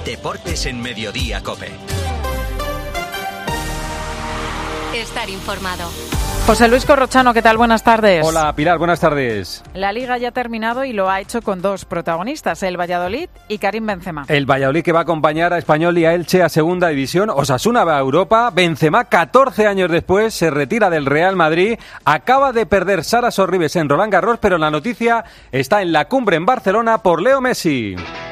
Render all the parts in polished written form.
Deportes en Mediodía COPE. Estar informado. José Luis Corrochano, ¿qué tal? Buenas tardes. Hola, Pilar, buenas tardes. La Liga ya ha terminado y lo ha hecho con dos protagonistas, el Valladolid y Karim Benzema. El Valladolid que va a acompañar a Español y a Elche a Segunda División. Osasuna va a Europa. Benzema, 14 años después, se retira del Real Madrid. Acaba de perder Sara Sorribes en Roland Garros, pero la noticia está en la cumbre en Barcelona por Leo Messi.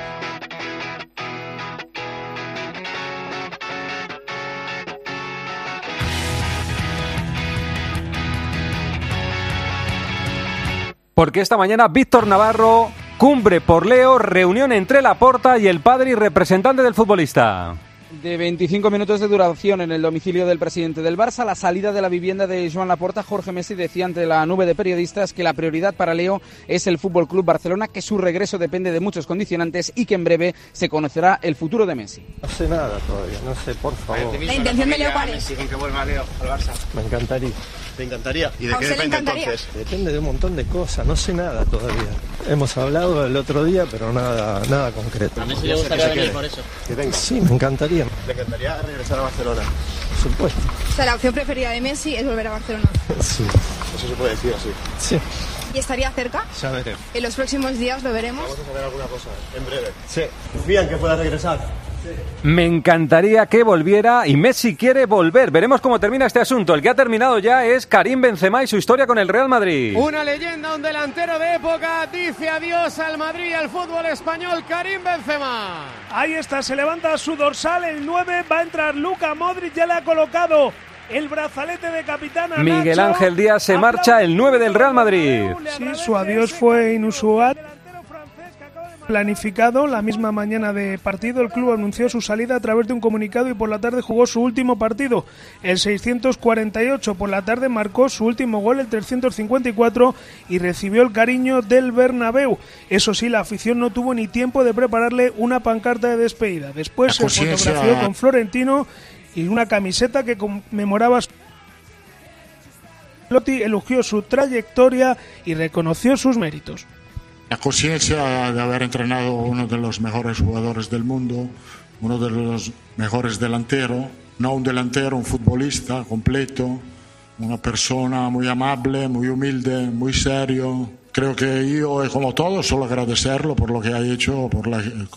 Porque esta mañana Víctor Navarro, cumbre por Leo, reunión entre Laporta y el padre y representante del futbolista. De 25 minutos de duración en el domicilio del presidente del Barça, la salida de la vivienda de Joan Laporta. Jorge Messi decía ante la nube de periodistas que la prioridad para Leo es el FC Barcelona, que su regreso depende de muchos condicionantes y que en breve se conocerá el futuro de Messi. No sé nada todavía, no sé, por favor. ¿La intención de Leo cuál es? ¿Con que vuelva Leo al Barça? Me encantaría. ¿Te encantaría? ¿Y de qué depende entonces? Depende de un montón de cosas, no sé nada todavía. Hemos hablado el otro día, pero nada concreto. ¿A Messi le gustaría venir por eso? Sí, me encantaría. ¿Le encantaría regresar a Barcelona? Por supuesto. O sea, la opción preferida de Messi es volver a Barcelona. Sí. Eso se puede decir así. Sí. ¿Y estaría cerca? Ya veremos. En los próximos días lo veremos. Vamos a saber alguna cosa en breve. Sí. ¿Confían que pueda regresar? Me encantaría que volviera y Messi quiere volver. Veremos cómo termina este asunto. El que ha terminado ya es Karim Benzema y su historia con el Real Madrid. Una leyenda, un delantero de época, dice adiós al Madrid y al fútbol español, Karim Benzema. Ahí está, se levanta su dorsal, el 9, va a entrar Luka Modric, ya le ha colocado el brazalete de capitán a Miguel Nacho. Ángel Díaz se marcha, el 9 del Real Madrid. Sí, su adiós fue inusual. Planificado la misma mañana de partido, el club anunció su salida a través de un comunicado y por la tarde jugó su último partido, el 648. Por la tarde marcó su último gol, el 354, y recibió el cariño del Bernabéu. Eso sí, la afición no tuvo ni tiempo de prepararle una pancarta de despedida. Después se fotografió con Florentino y una camiseta que conmemoraba su... Lotti elogió su trayectoria y reconoció sus méritos. La conciencia de haber entrenado uno de los mejores jugadores del mundo, uno de los mejores delanteros, no un delantero, un futbolista completo, una persona muy amable, muy humilde, muy serio. Creo que yo, como todos, solo agradecerlo por lo que ha hecho, por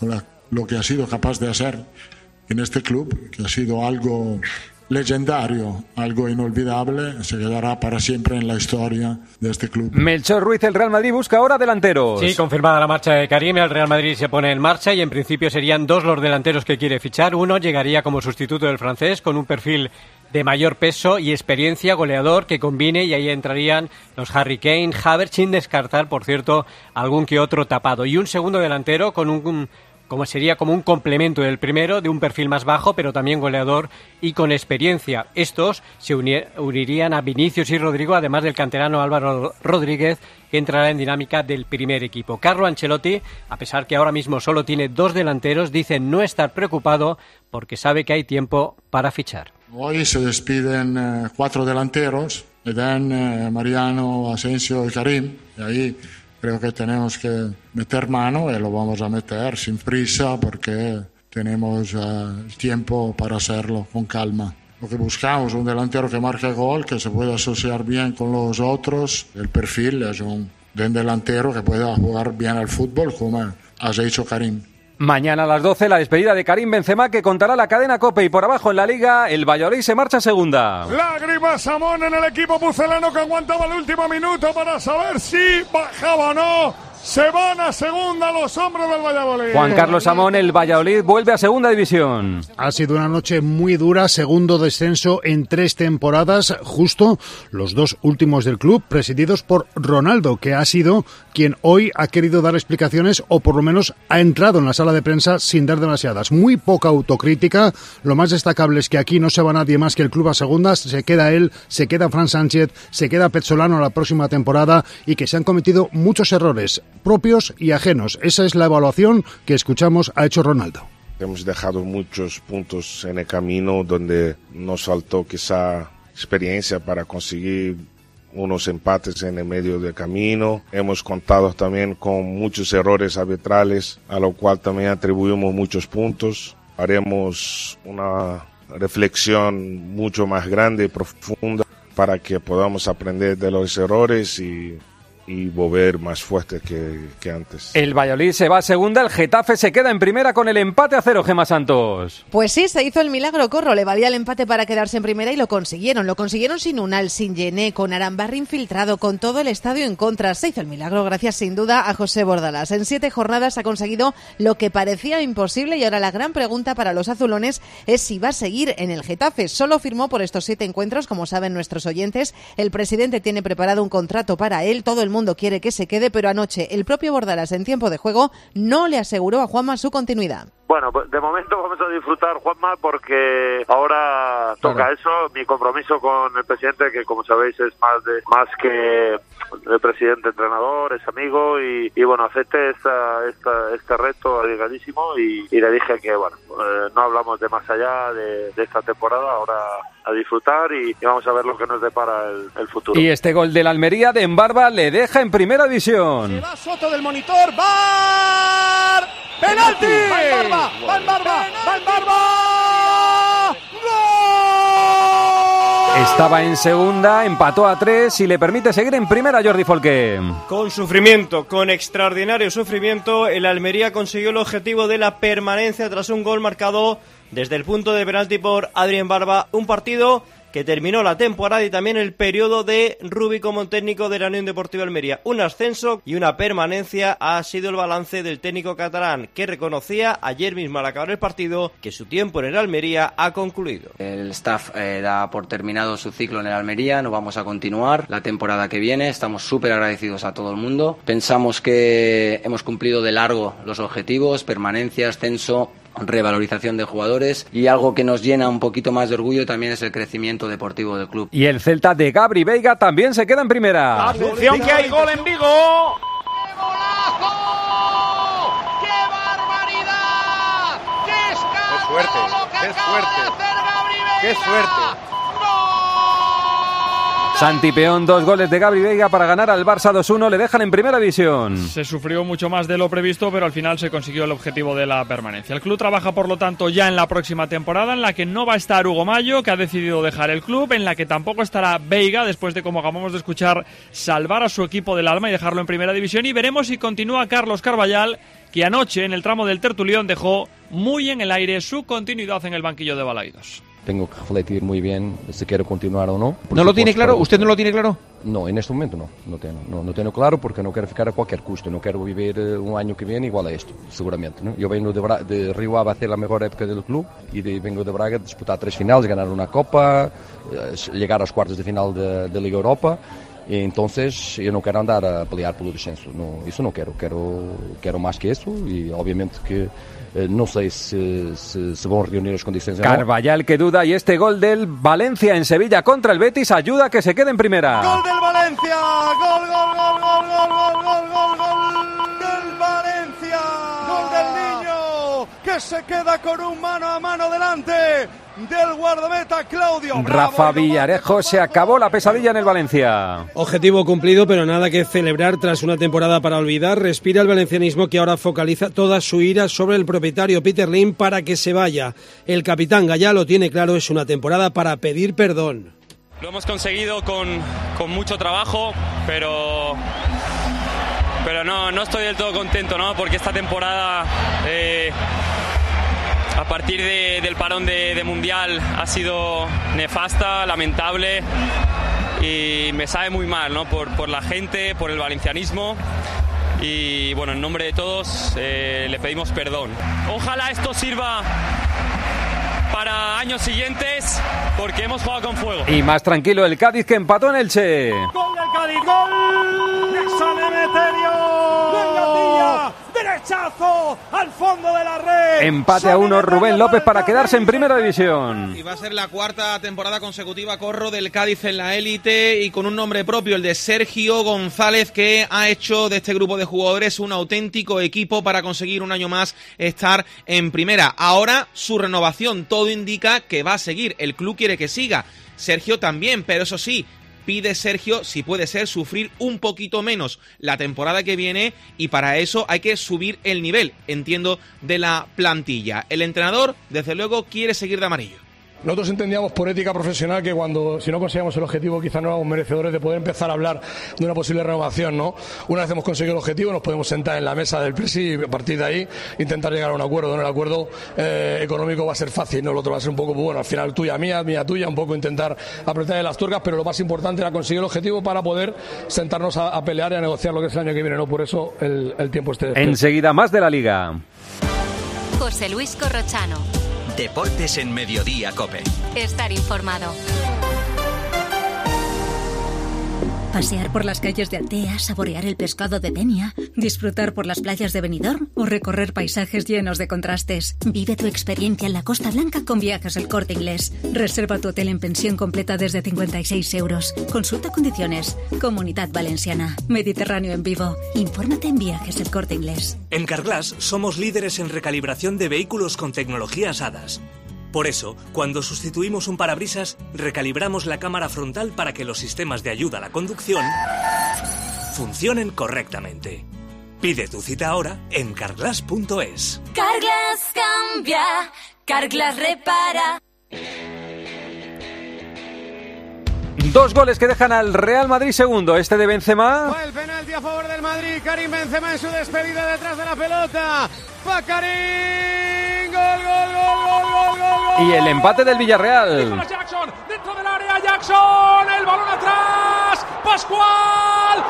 lo que ha sido capaz de hacer en este club, que ha sido algo legendario, algo inolvidable, se quedará para siempre en la historia de este club. Melchor Ruiz, el Real Madrid busca ahora delanteros. Sí, confirmada la marcha de Karim, el Real Madrid se pone en marcha y en principio serían dos los delanteros que quiere fichar. Uno llegaría como sustituto del francés con un perfil de mayor peso y experiencia, goleador, que combine, y ahí entrarían los Harry Kane, Havertz, sin descartar, por cierto, algún que otro tapado. Y un segundo delantero con como sería como un complemento del primero, de un perfil más bajo, pero también goleador y con experiencia. Estos se unirían a Vinicius y Rodrigo, además del canterano Álvaro Rodríguez, que entrará en dinámica del primer equipo. Carlo Ancelotti, a pesar que ahora mismo solo tiene dos delanteros, dice no estar preocupado porque sabe que hay tiempo para fichar. Hoy se despiden 4 delanteros, Eden, Mariano, Asensio y Karim, y ahí creo que tenemos que meter mano y lo vamos a meter sin prisa porque tenemos el tiempo para hacerlo con calma. Lo que buscamos, un delantero que marque gol, que se pueda asociar bien con los otros. El perfil es de un delantero que pueda jugar bien al fútbol, como has hecho Karim. Mañana a las 12 la despedida de Karim Benzema, que contará la cadena COPE, y por abajo en la Liga el Valladolid se marcha a segunda. Lágrimas Samón en el equipo pucelano que aguantaba el último minuto para saber si bajaba o no. Se van a segunda los hombres del Valladolid. Juan Carlos Samón, el Valladolid vuelve a segunda división. Ha sido una noche muy dura, segundo descenso en 3 temporadas, justo los 2 últimos del club, presididos por Ronaldo, que ha sido quien hoy ha querido dar explicaciones, o por lo menos ha entrado en la sala de prensa sin dar demasiadas. Muy poca autocrítica, lo más destacable es que aquí no se va nadie más que el club a segunda, se queda él, se queda Fran Sánchez, se queda Pezzolano la próxima temporada, y que se han cometido muchos errores propios y ajenos. Esa es la evaluación que escuchamos ha hecho Ronaldo. Hemos dejado muchos puntos en el camino donde nos faltó quizá experiencia para conseguir unos empates en el medio del camino. Hemos contado también con muchos errores arbitrales, a lo cual también atribuimos muchos puntos. Haremos una reflexión mucho más grande y profunda para que podamos aprender de los errores y volver más fuerte que antes. El Valladolid se va a segunda, el Getafe se queda en primera con el empate a 0, Gemma Santos. Pues sí, se hizo el milagro, Corro. Le valía el empate para quedarse en primera y lo consiguieron. Lo consiguieron sin Unal, sin Yené, con Arambarri infiltrado, con todo el estadio en contra. Se hizo el milagro gracias sin duda a José Bordalás. En 7 jornadas ha conseguido lo que parecía imposible y ahora la gran pregunta para los azulones es si va a seguir en el Getafe. Solo firmó por estos 7 encuentros, como saben nuestros oyentes. El presidente tiene preparado un contrato para él. Todo el mundo quiere que se quede, pero anoche el propio Bordalás en tiempo de juego no le aseguró a Juanma su continuidad. Bueno, de momento vamos a disfrutar, Juanma, porque ahora toca eso. Mi compromiso con el presidente, que como sabéis es más que el presidente entrenador, es amigo y bueno, acepté este reto arriesgadísimo y le dije que bueno, no hablamos de más allá de esta temporada, ahora a disfrutar y vamos a ver lo que nos depara el futuro. Y este gol del Almería de Embarba le deja en primera división. Se va Soto del monitor, ¡VAR! ¡Penalti! ¡Va Embarba! ¡Va Embarba! ¡Va Embarba! ¡Gol! Estaba en segunda, empató a 3 y le permite seguir en primera Jordi Folqué. Con sufrimiento, con extraordinario sufrimiento, el Almería consiguió el objetivo de la permanencia tras un gol marcado desde el punto de penalti por Adrián Barba. Un partido que terminó la temporada y también el periodo de Rubi como técnico de la Unión Deportiva Almería. Un ascenso y una permanencia ha sido el balance del técnico catalán, que reconocía ayer mismo al acabar el partido que su tiempo en el Almería ha concluido. El staff da por terminado su ciclo en el Almería, no vamos a continuar la temporada que viene, estamos súper agradecidos a todo el mundo. Pensamos que hemos cumplido de largo los objetivos, permanencia, ascenso, revalorización de jugadores, y algo que nos llena un poquito más de orgullo también es el crecimiento deportivo del club. Y el Celta de Gabri Veiga también se queda en primera. ¡Atención que hay gol en Vigo! ¡Qué suerte! ¡Qué suerte! Santi Peón, 2 goles de Gabri Veiga para ganar al Barça 2-1, le dejan en primera división. Se sufrió mucho más de lo previsto, pero al final se consiguió el objetivo de la permanencia. El club trabaja, por lo tanto, ya en la próxima temporada, en la que no va a estar Hugo Mayo, que ha decidido dejar el club, en la que tampoco estará Veiga, después de, como acabamos de escuchar, salvar a su equipo del alma y dejarlo en primera división. Y veremos si continúa Carlos Carballal, que anoche, en el tramo del Tertulión, dejó muy en el aire su continuidad en el banquillo de Balaidos. Tengo que refletir muy bien si quiero continuar o no. ¿No lo tiene claro? ¿Usted no lo tiene claro? No, en este momento no tengo claro, porque no quiero ficar a cualquier costo. No quiero vivir un año que viene igual a esto, seguramente, ¿no? Yo vengo de Río Ave a hacer la mejor época del club y vengo de Braga a disputar 3 finales, ganar una copa, llegar a los cuartos de final de Liga Europa. Y entonces yo no quiero andar a pelear por el descenso, no, eso no quiero más que eso, y obviamente que no sé si van a reunir las condiciones. Carballal que duda, y este gol del Valencia en Sevilla contra el Betis ayuda a que se quede en primera. ¡Gol del Valencia! ¡Gol del Valencia! ¡Gol del Niño! Que se queda con un mano a mano delante del guardameta Claudio. Rafa Villarejo, se acabó la pesadilla en el Valencia. Objetivo cumplido, pero nada que celebrar tras una temporada para olvidar. Respira el valencianismo, que ahora focaliza toda su ira sobre el propietario Peter Lim para que se vaya. El capitán Gallá lo tiene claro, es una temporada para pedir perdón. Lo hemos conseguido con mucho trabajo, pero no estoy del todo contento, ¿no? Porque esta temporada, a partir del parón de Mundial, ha sido nefasta, lamentable, y me sabe muy mal, ¿no? Por la gente, por el valencianismo, y bueno, en nombre de todos le pedimos perdón. Ojalá esto sirva para años siguientes, porque hemos jugado con fuego. Y más tranquilo el Cádiz, que empató en Elche. ¡Gol del Cádiz! ¡Gol de San Emeterio! ¡Venga, derechazo al fondo de la red! Empate a 1 Rubén López para quedarse en primera división. Y va a ser la 4ª temporada consecutiva, Corro, del Cádiz en la élite, y con un nombre propio, el de Sergio González, que ha hecho de este grupo de jugadores un auténtico equipo para conseguir un año más estar en primera. Ahora su renovación, todo indica que va a seguir. El club quiere que siga, Sergio también, pero eso sí, pide Sergio, si puede ser, sufrir un poquito menos la temporada que viene, y para eso hay que subir el nivel, entiendo, de la plantilla. El entrenador, desde luego, quiere seguir de amarillo. Nosotros entendíamos por ética profesional que si no conseguíamos el objetivo, quizás no éramos merecedores de poder empezar a hablar de una posible renovación, ¿no? Una vez hemos conseguido el objetivo, nos podemos sentar en la mesa del presi y a partir de ahí intentar llegar a un acuerdo, ¿no? El acuerdo económico va a ser fácil, ¿no? El otro va a ser un poco, bueno, al final tuya mía, mía tuya, un poco intentar apretar en las tuercas, pero lo más importante era conseguir el objetivo para poder sentarnos a pelear y a negociar lo que es el año que viene, ¿no? Por eso el tiempo esté. Enseguida más de la Liga. José Luis Corrochano. Deportes en Mediodía COPE. Estar informado. Pasear por las calles de Altea, saborear el pescado de Denia, disfrutar por las playas de Benidorm o recorrer paisajes llenos de contrastes. Vive tu experiencia en la Costa Blanca con Viajes El Corte Inglés. Reserva tu hotel en pensión completa desde 56 euros. Consulta condiciones. Comunidad Valenciana. Mediterráneo en vivo. Infórmate en Viajes El Corte Inglés. En Carglass somos líderes en recalibración de vehículos con tecnologías HADAS. Por eso, cuando sustituimos un parabrisas, recalibramos la cámara frontal para que los sistemas de ayuda a la conducción funcionen correctamente. Pide tu cita ahora en carglass.es. Carglass cambia, Carglass repara. 2 goles que dejan al Real Madrid segundo. Este de Benzema. Fue el penalti a favor del Madrid. Karim Benzema en su despedida detrás de la pelota. Va Karim. Gol, gol, gol, gol, gol, gol. Y el empate del Villarreal. Jackson, dentro del área, Jackson. El balón atrás. Pascual.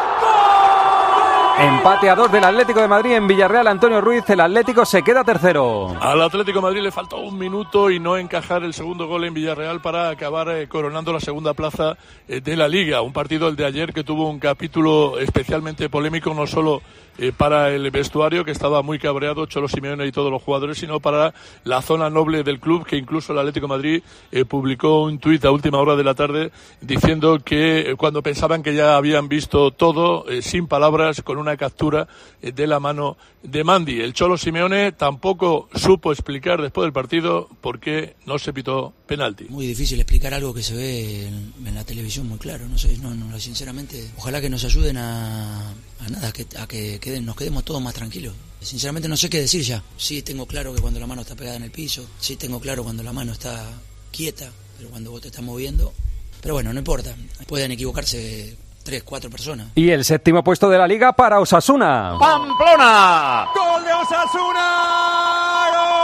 ¡Gol! Empate a 2 del Atlético de Madrid en Villarreal. Antonio Ruiz, el Atlético se queda tercero. Al Atlético de Madrid le faltó un minuto y no encajar el segundo gol en Villarreal para acabar coronando la segunda plaza de la Liga. Un partido, el de ayer, que tuvo un capítulo especialmente polémico, no solo para el vestuario, que estaba muy cabreado, Cholo Simeone y todos los jugadores, sino para la zona noble del club, que incluso el Atlético de Madrid publicó un tuit a última hora de la tarde diciendo que cuando pensaban que ya habían visto todo, sin palabras, con una captura de la mano de Mandi. El Cholo Simeone tampoco supo explicar después del partido por qué no se pitó penalti. Muy difícil explicar algo que se ve en la televisión muy claro, no sé, sinceramente, ojalá que nos ayuden a que nos quedemos todos más tranquilos. Sinceramente no sé qué decir ya. Sí tengo claro que cuando la mano está pegada en el piso, sí tengo claro cuando la mano está quieta, pero cuando vos te estás moviendo, pero bueno, no importa, pueden equivocarse 3, 4 personas. Y el séptimo puesto de la Liga para Osasuna. ¡Pamplona! ¡Gol de Osasuna!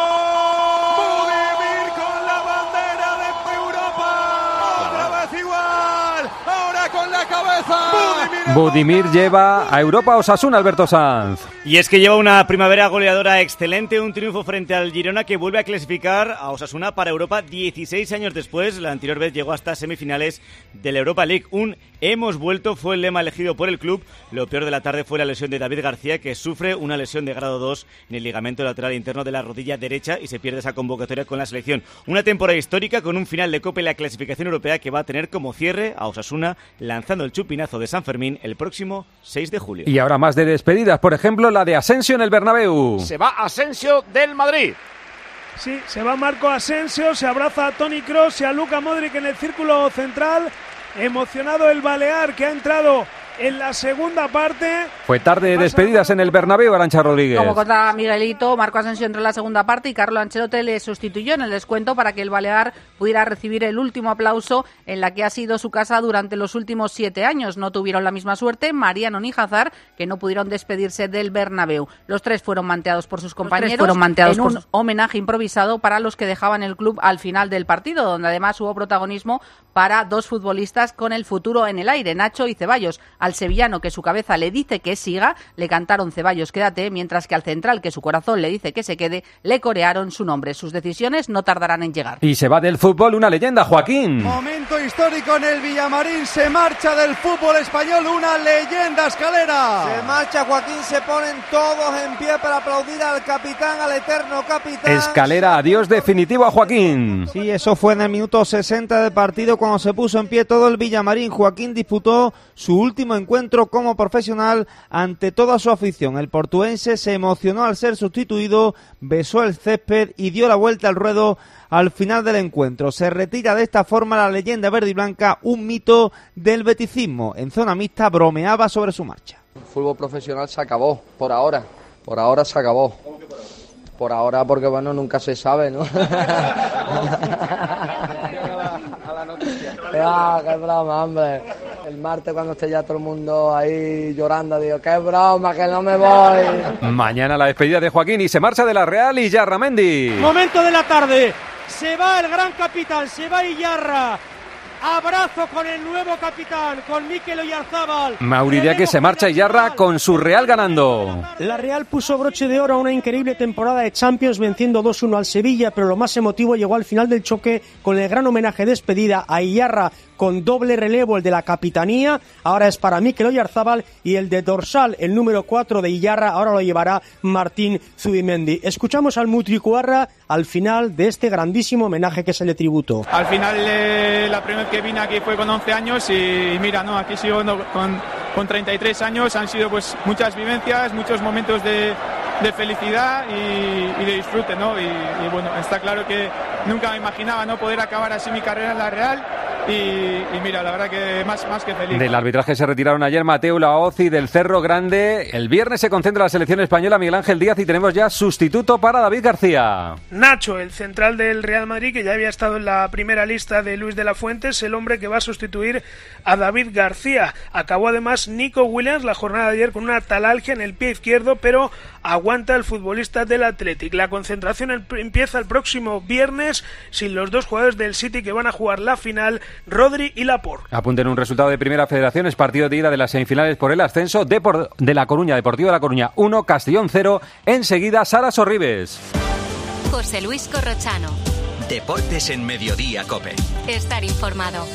¡Gol! Budimir con la bandera de Europa. Otra vez igual. Ahora con la cabeza. Budimir lleva a Europa a Osasuna, Alberto Sanz. Y es que lleva una primavera goleadora excelente, un triunfo frente al Girona que vuelve a clasificar a Osasuna para Europa 16 años después. La anterior vez llegó hasta semifinales de la Europa League. Un hemos vuelto fue el lema elegido por el club. Lo peor de la tarde fue la lesión de David García, que sufre una lesión de grado 2 en el ligamento lateral interno de la rodilla derecha y se pierde esa convocatoria con la selección. Una temporada histórica con un final de Copa y la clasificación europea que va a tener como cierre a Osasuna lanzando el chupinazo de San Fermín el próximo 6 de julio. Y ahora más de despedidas, por ejemplo, la de Asensio en el Bernabéu. Se va Asensio del Madrid. Sí, se va Marco Asensio, se abraza a Toni Kroos y a Luka Modric en el círculo central. Emocionado el balear que ha entrado en la segunda parte. Fue tarde de despedidas en el Bernabéu, Arantxa Rodríguez. Como contra Miguelito, Marco Asensio entró en la segunda parte y Carlo Ancelotti le sustituyó en el descuento para que el balear pudiera recibir el último aplauso en la que ha sido su casa durante los últimos 7 años. No tuvieron la misma suerte Mariano ni Hazard, que no pudieron despedirse del Bernabéu. Los tres fueron manteados por sus compañeros en un homenaje improvisado para los que dejaban el club al final del partido, donde además hubo protagonismo para 2 futbolistas con el futuro en el aire, Nacho y Ceballos. Al sevillano, que su cabeza le dice que siga, le cantaron Ceballos, quédate, mientras que al central, que su corazón le dice que se quede, le corearon su nombre. Sus decisiones no tardarán en llegar. Y se va del fútbol una leyenda, Joaquín. Momento histórico en el Villamarín, se marcha del fútbol español una leyenda, Escalera. Se marcha Joaquín, se ponen todos en pie para aplaudir al capitán, al eterno capitán. Escalera, adiós definitivo a Joaquín. Sí, eso fue en el minuto 60 del partido cuando se puso en pie todo el Villamarín. Joaquín disputó su último último encuentro como profesional ante toda su afición. El portuense se emocionó al ser sustituido, besó el césped y dio la vuelta al ruedo al final del encuentro. Se retira de esta forma la leyenda verde y blanca, un mito del beticismo. En zona mixta bromeaba sobre su marcha. El fútbol profesional se acabó, por ahora se acabó. Por ahora, porque bueno, nunca se sabe, ¿no? Qué broma, hombre. El martes cuando esté ya todo el mundo ahí llorando, digo, qué broma, que no me voy. Mañana la despedida de Joaquín y se marcha de la Real Iyarramendi. Momento de la tarde, se va el gran capitán, se va Iyarra. Abrazo con el nuevo capitán, con Mikel Oyarzábal. Mauridia que se marcha Iyarra con su Real ganando. La Real puso broche de oro a una increíble temporada de Champions, venciendo 2-1 al Sevilla, pero lo más emotivo llegó al final del choque con el gran homenaje de despedida a Iyarra, con doble relevo, el de la capitanía, ahora es para Mikel Oyarzábal, y el de dorsal, el número 4 de Iyarra, ahora lo llevará Martín Zubimendi. Escuchamos al Mutricuarra al final de este grandísimo homenaje que se le tributó. Al final, la primera vez que vine aquí fue con 11 años y mira, no, aquí sigo con 33 años, han sido pues muchas vivencias, muchos momentos de felicidad y de disfrute, ¿no? Y bueno, está claro que nunca me imaginaba no poder acabar así mi carrera en la Real y mira, la verdad que más que feliz. Del arbitraje se retiraron ayer Mateu Laoz y del Cerro Grande. El viernes se concentra la selección española, Miguel Ángel Díaz, y tenemos ya sustituto para David García. Nacho, el central del Real Madrid, que ya había estado en la primera lista de Luis de la Fuente, es el hombre que va a sustituir a David García. Acabó además Nico Williams la jornada de ayer con una talalgia en el pie izquierdo, pero aguanta el futbolista del Athletic. La concentración empieza el próximo viernes sin los dos jugadores del City que van a jugar la final, Rodri y Laporte. Apunten un resultado de Primera Federación, es partido de ida de las semifinales por el ascenso de La Coruña, Deportivo de La Coruña 1, Castellón 0, enseguida Sara Sorribes. José Luis Corrochano. Deportes en Mediodía COPE. Estar informado.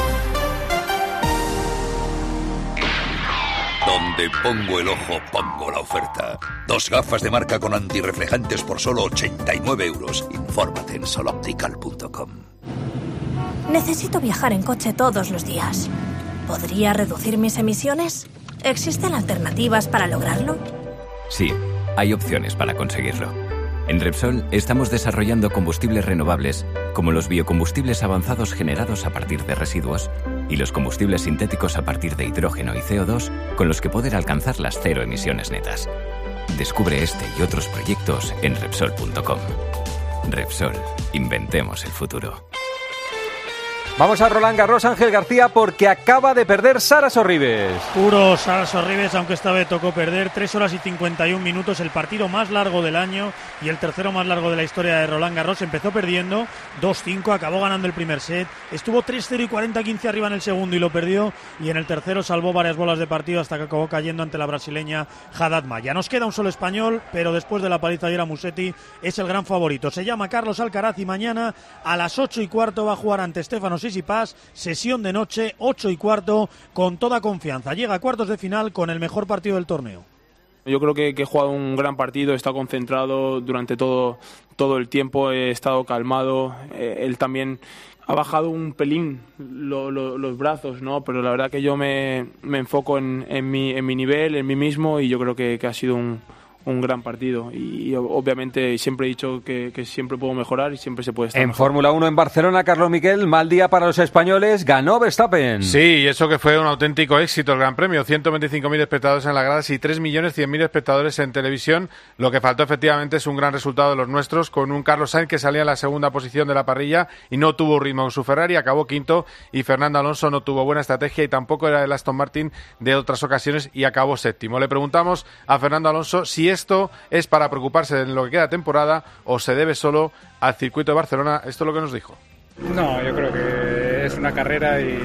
Donde pongo el ojo, pongo la oferta. 2 gafas de marca con antirreflejantes por solo 89 euros. Infórmate en soloptical.com. Necesito viajar en coche todos los días. ¿Podría reducir mis emisiones? ¿Existen alternativas para lograrlo? Sí, hay opciones para conseguirlo. En Repsol estamos desarrollando combustibles renovables, como los biocombustibles avanzados generados a partir de residuos y los combustibles sintéticos a partir de hidrógeno y CO2, con los que poder alcanzar las 0 emisiones netas. Descubre este y otros proyectos en Repsol.com. Repsol, inventemos el futuro. Vamos a Roland Garros, Ángel García, porque acaba de perder Sara Sorribes. Puro Sara Sorribes, aunque esta vez tocó perder. 3 horas y 51 minutos, el partido más largo del año y el tercero más largo de la historia de Roland Garros. Empezó perdiendo 2-5, acabó ganando el primer set, estuvo 3-0 y 40-15 arriba en el segundo y lo perdió, y en el tercero salvó varias bolas de partido hasta que acabó cayendo ante la brasileña Haddad Maia. Nos queda un solo español, pero después de la paliza ayer a Musetti es el gran favorito. Se llama Carlos Alcaraz y mañana a las 8:15 va a jugar ante Stefanos Tsitsipas, sesión de noche, 8:15, con toda confianza. Llega a cuartos de final con el mejor partido del torneo. Yo creo que he jugado un gran partido, he estado concentrado durante todo el tiempo, he estado calmado, él también ha bajado un pelín los brazos, ¿no? Pero la verdad que yo me enfoco en mi nivel, en mí mismo, y yo creo que ha sido un gran partido y obviamente siempre he dicho que siempre puedo mejorar y siempre se puede estar en mejor. Fórmula 1 en Barcelona, Carlos Miquel, mal día para los españoles, ganó Verstappen. Sí, y eso que fue un auténtico éxito el Gran Premio, 125.000 espectadores en las gradas y 3.100.000 espectadores en televisión. Lo que faltó efectivamente es un gran resultado de los nuestros, con un Carlos Sainz que salía en la segunda posición de la parrilla y no tuvo ritmo con su Ferrari, acabó quinto, y Fernando Alonso no tuvo buena estrategia y tampoco era el Aston Martin de otras ocasiones y acabó séptimo. Le preguntamos a Fernando Alonso si esto es para preocuparse en lo que queda de temporada o se debe solo al circuito de Barcelona. Esto es lo que nos dijo. No, yo creo que es una carrera y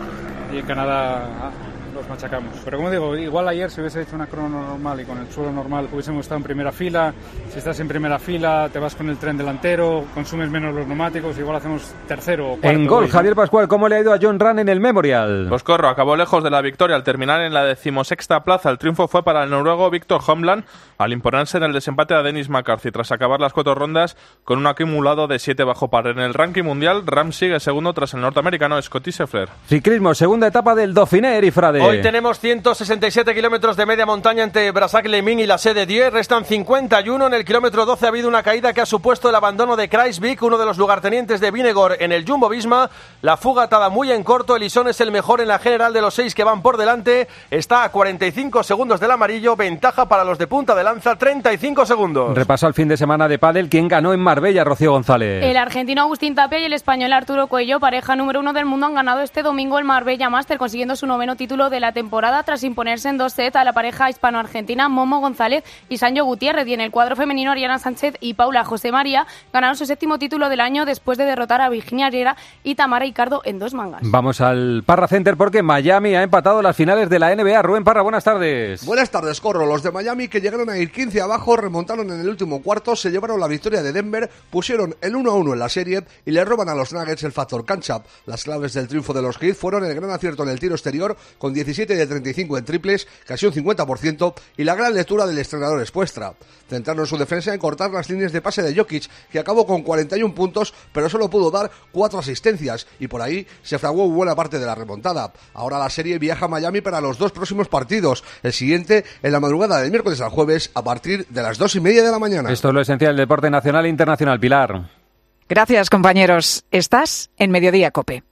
en Canadá los machacamos. Pero como digo, igual ayer si hubiese hecho una crono normal y con el suelo normal hubiésemos estado en primera fila. Si estás en primera fila te vas con el tren delantero, consumes menos los neumáticos, igual hacemos tercero o cuarto. En gol, hoy, ¿no? Javier Pascual, ¿cómo le ha ido a John Ram en el Memorial? Pues Corro acabó lejos de la victoria al terminar en la 16ª plaza. El triunfo fue para el noruego Victor Hovland al imponerse en el desempate a Dennis McCarthy tras acabar las 4 rondas con un acumulado de 7 bajo par. En el ranking mundial, Ram sigue segundo tras el norteamericano Scottie Scheffler. Ciclismo, segunda etapa del Dauphiné, Eri Frade. Hoy tenemos 167 kilómetros de media montaña entre Brasac-Lemín y la Sede Dieu. Restan 51. En el kilómetro 12 ha habido una caída que ha supuesto el abandono de Kruijswijk, uno de los lugartenientes de Vingegaard en el Jumbo-Visma. La fuga atada muy en corto. Elisson es el mejor en la general de los 6 que van por delante. Está a 45 segundos del amarillo. Ventaja para los de punta de lanza, 35 segundos. Repaso al fin de semana de pádel. ¿Quién ganó en Marbella, Rocío González? El argentino Agustín Tapia y el español Arturo Coello, pareja número 1 del mundo, han ganado este domingo el Marbella Master, consiguiendo su 9º título de la temporada tras imponerse en 2 sets a la pareja hispano-argentina Momo González y Sancho Gutiérrez. Y en el cuadro femenino, Ariana Sánchez y Paula José María ganaron su 7º título del año después de derrotar a Virginia Herrera y Tamara Ricardo en 2 mangas. Vamos al Parra Center porque Miami ha empatado las finales de la NBA. Rubén Parra, buenas tardes. Buenas tardes, Corro. Los de Miami, que llegaron a ir 15 abajo, remontaron en el último cuarto, se llevaron la victoria de Denver, pusieron el 1-1 en la serie y le roban a los Nuggets el factor cancha. Las claves del triunfo de los Heat fueron el gran acierto en el tiro exterior, con 17 de 35 en triples, casi un 50%, y la gran lectura del entrenador Spoelstra. Centraron su defensa en cortar las líneas de pase de Jokic, que acabó con 41 puntos, pero solo pudo dar 4 asistencias, y por ahí se fraguó buena parte de la remontada. Ahora la serie viaja a Miami para los 2 próximos partidos, el siguiente en la madrugada del miércoles al jueves, a partir de las 2:30 de la mañana. Esto es lo esencial del deporte nacional e internacional. Pilar. Gracias, compañeros. Estás en Mediodía COPE.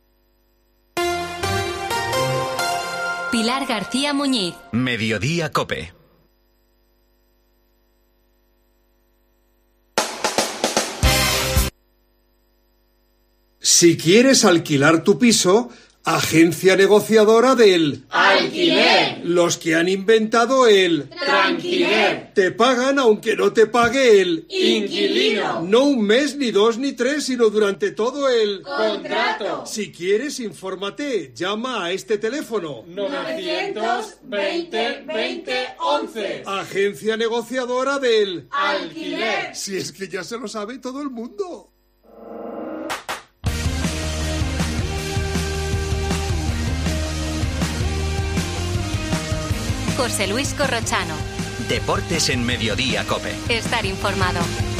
Pilar García Muñiz. Mediodía COPE. Si quieres alquilar tu piso, agencia negociadora del alquiler. Los que han inventado el tranquiler. Te pagan aunque no te pague el inquilino. No un mes, ni 2, ni 3, sino durante todo el contrato. Si quieres, infórmate. Llama a este teléfono. 920 20 11. Agencia negociadora del alquiler. Si es que ya se lo sabe todo el mundo. José Luis Corrochano. Deportes en Mediodía COPE. Estar informado.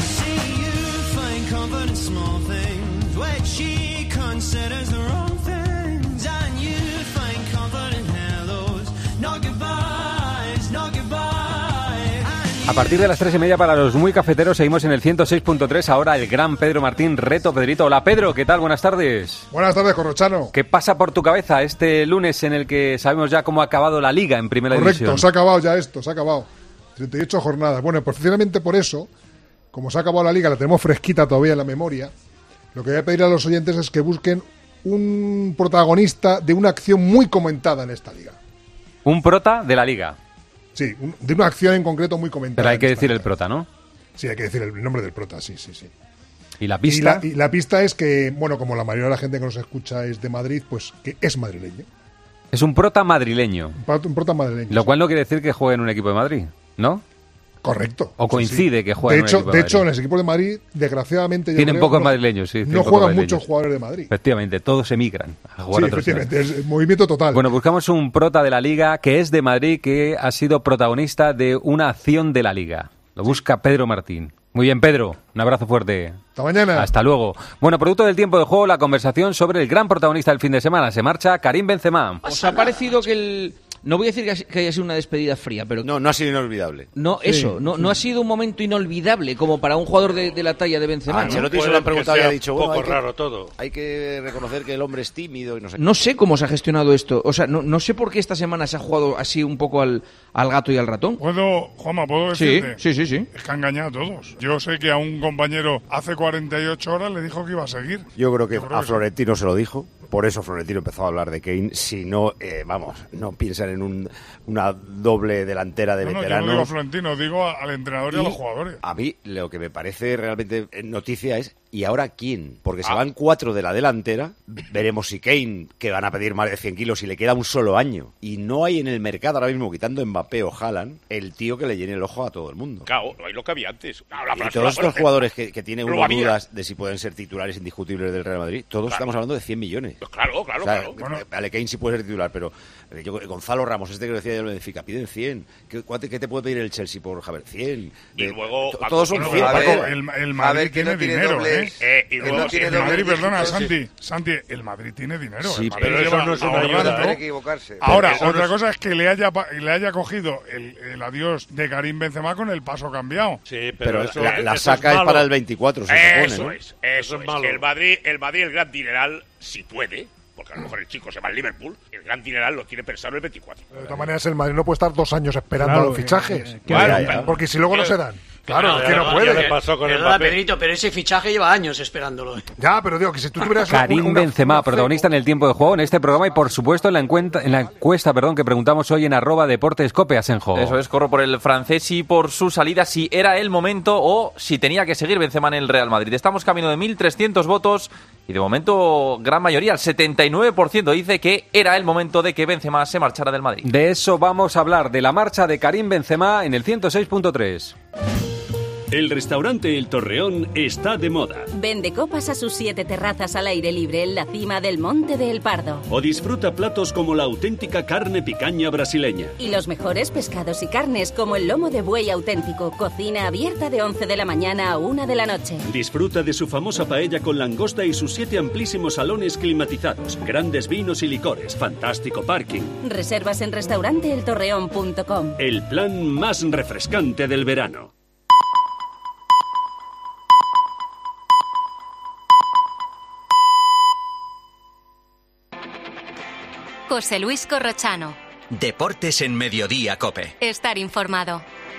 A partir de las 3:30 para los muy cafeteros seguimos en el 106.3. Ahora el gran Pedro Martín, Reto Pedrito. Hola Pedro, ¿qué tal? Buenas tardes. Buenas tardes, Corrochano. ¿Qué pasa por tu cabeza este lunes en el que sabemos ya cómo ha acabado la Liga en Primera División? Correcto, se ha acabado ya esto, se ha acabado. 38 jornadas. Bueno, precisamente por eso, como se ha acabado la Liga, la tenemos fresquita todavía en la memoria, lo que voy a pedir a los oyentes es que busquen un protagonista de una acción muy comentada en esta Liga. Un prota de la Liga. Sí, de una acción en concreto muy comentada. Pero hay que decir el prota, ¿no? Sí, hay que decir el nombre del prota, sí. ¿Y la pista? Y la pista es que, bueno, como la mayoría de la gente que nos escucha es de Madrid, pues que es madrileño. Es un prota madrileño. Un prota madrileño. Lo cual no quiere decir que juegue en un equipo de Madrid, ¿no? Correcto. O coincide que juegue en un equipo de Madrid. De hecho, en los equipos de Madrid, desgraciadamente... Tienen pocos madrileños, sí. No juegan muchos jugadores de Madrid. Efectivamente, todos emigran a jugar a otros. Sí, efectivamente, es movimiento total. Bueno, buscamos un prota de la Liga que es de Madrid, que ha sido protagonista de una acción de la Liga. Lo busca Pedro Martín. Muy bien, Pedro. Un abrazo fuerte. Hasta mañana. Hasta luego. Bueno, producto del tiempo de juego, la conversación sobre el gran protagonista del fin de semana. Se marcha Karim Benzema. ¿Os ha parecido que el... No voy a decir que haya sido una despedida fría, pero... No ha sido inolvidable. No, eso, no ha sido un momento inolvidable como para un jugador de la talla de Benzema. Ancelotti se lo han preguntado y ha dicho, bueno, raro todo. Hay que reconocer que el hombre es tímido y no sé. No sé cómo se ha gestionado esto. O sea, no sé por qué esta semana se ha jugado así un poco al gato y al ratón. Juanma, ¿puedo decirte? Sí. Es que ha engañado a todos. Yo sé que a un compañero hace 48 horas le dijo que iba a seguir. Yo creo que a Florentino se lo dijo. Por eso Florentino empezó a hablar de Kane. Si no, no piensan en una doble delantera de veteranos. Yo no digo a Florentino, digo al entrenador y a los jugadores. A mí lo que me parece realmente noticia es, ¿y ahora quién? Porque se van 4 de la delantera, veremos si Kane, que van a pedir más de 100 kilos y le queda un solo año, y no hay en el mercado ahora mismo, quitando Mbappé o Haaland, el tío que le llene el ojo a todo el mundo. Claro, no hay lo que había antes. Y todos estos jugadores que tienen unas dudas de si pueden ser titulares indiscutibles del Real Madrid, todos estamos hablando de 100 millones. Claro. Bueno, vale, Kane sí puede ser titular, pero Gonzalo Ramos, que lo decía de Benfica, piden 100. ¿Qué te puede pedir el Chelsea por Javier? 100. Y luego... Todos son 100. El Madrid tiene dinero, ¿eh? Y luego, no tiene el Madrid, perdona, sí. Santi, el Madrid tiene dinero. Sí, pero eso no es una ayuda. Hay que equivocarse. Ahora, otra cosa es que le haya cogido el adiós de Karim Benzema con el paso cambiado. Sí, pero eso, la saca es para el 24, se supone, eso ¿no? es malo. El Madrid, el gran dineral, si puede, porque a lo mejor el chico se va al Liverpool, el gran dineral lo tiene pensado el 24. De todas maneras, el Madrid no puede estar 2 años esperando a los fichajes. Porque si luego no se dan. Claro, es que no puede. Le pasó con Perdona, Pedrito, pero ese fichaje lleva años esperándolo. Ya, pero digo que si tú tuvieras Karim Benzema, protagonista en el tiempo de juego en este programa y por supuesto en la encuesta que preguntamos hoy en @deportescope, Asenjo. Eso es, corro por el francés y por su salida, si era el momento o si tenía que seguir Benzema en el Real Madrid. Estamos camino de 1.300 votos y de momento gran mayoría, el 79% dice que era el momento de que Benzema se marchara del Madrid. De eso vamos a hablar, de la marcha de Karim Benzema en el 106.3. El restaurante El Torreón está de moda. Vende copas a sus 7 terrazas al aire libre en la cima del Monte de El Pardo. O disfruta platos como la auténtica carne picaña brasileña. Y los mejores pescados y carnes como el lomo de buey auténtico. Cocina abierta de 11 de la mañana a 1 de la noche. Disfruta de su famosa paella con langosta y sus 7 amplísimos salones climatizados. Grandes vinos y licores. Fantástico parking. Reservas en restauranteeltorreón.com. El plan más refrescante del verano. José Luis Corrochano. Deportes en Mediodía COPE. Estar informado.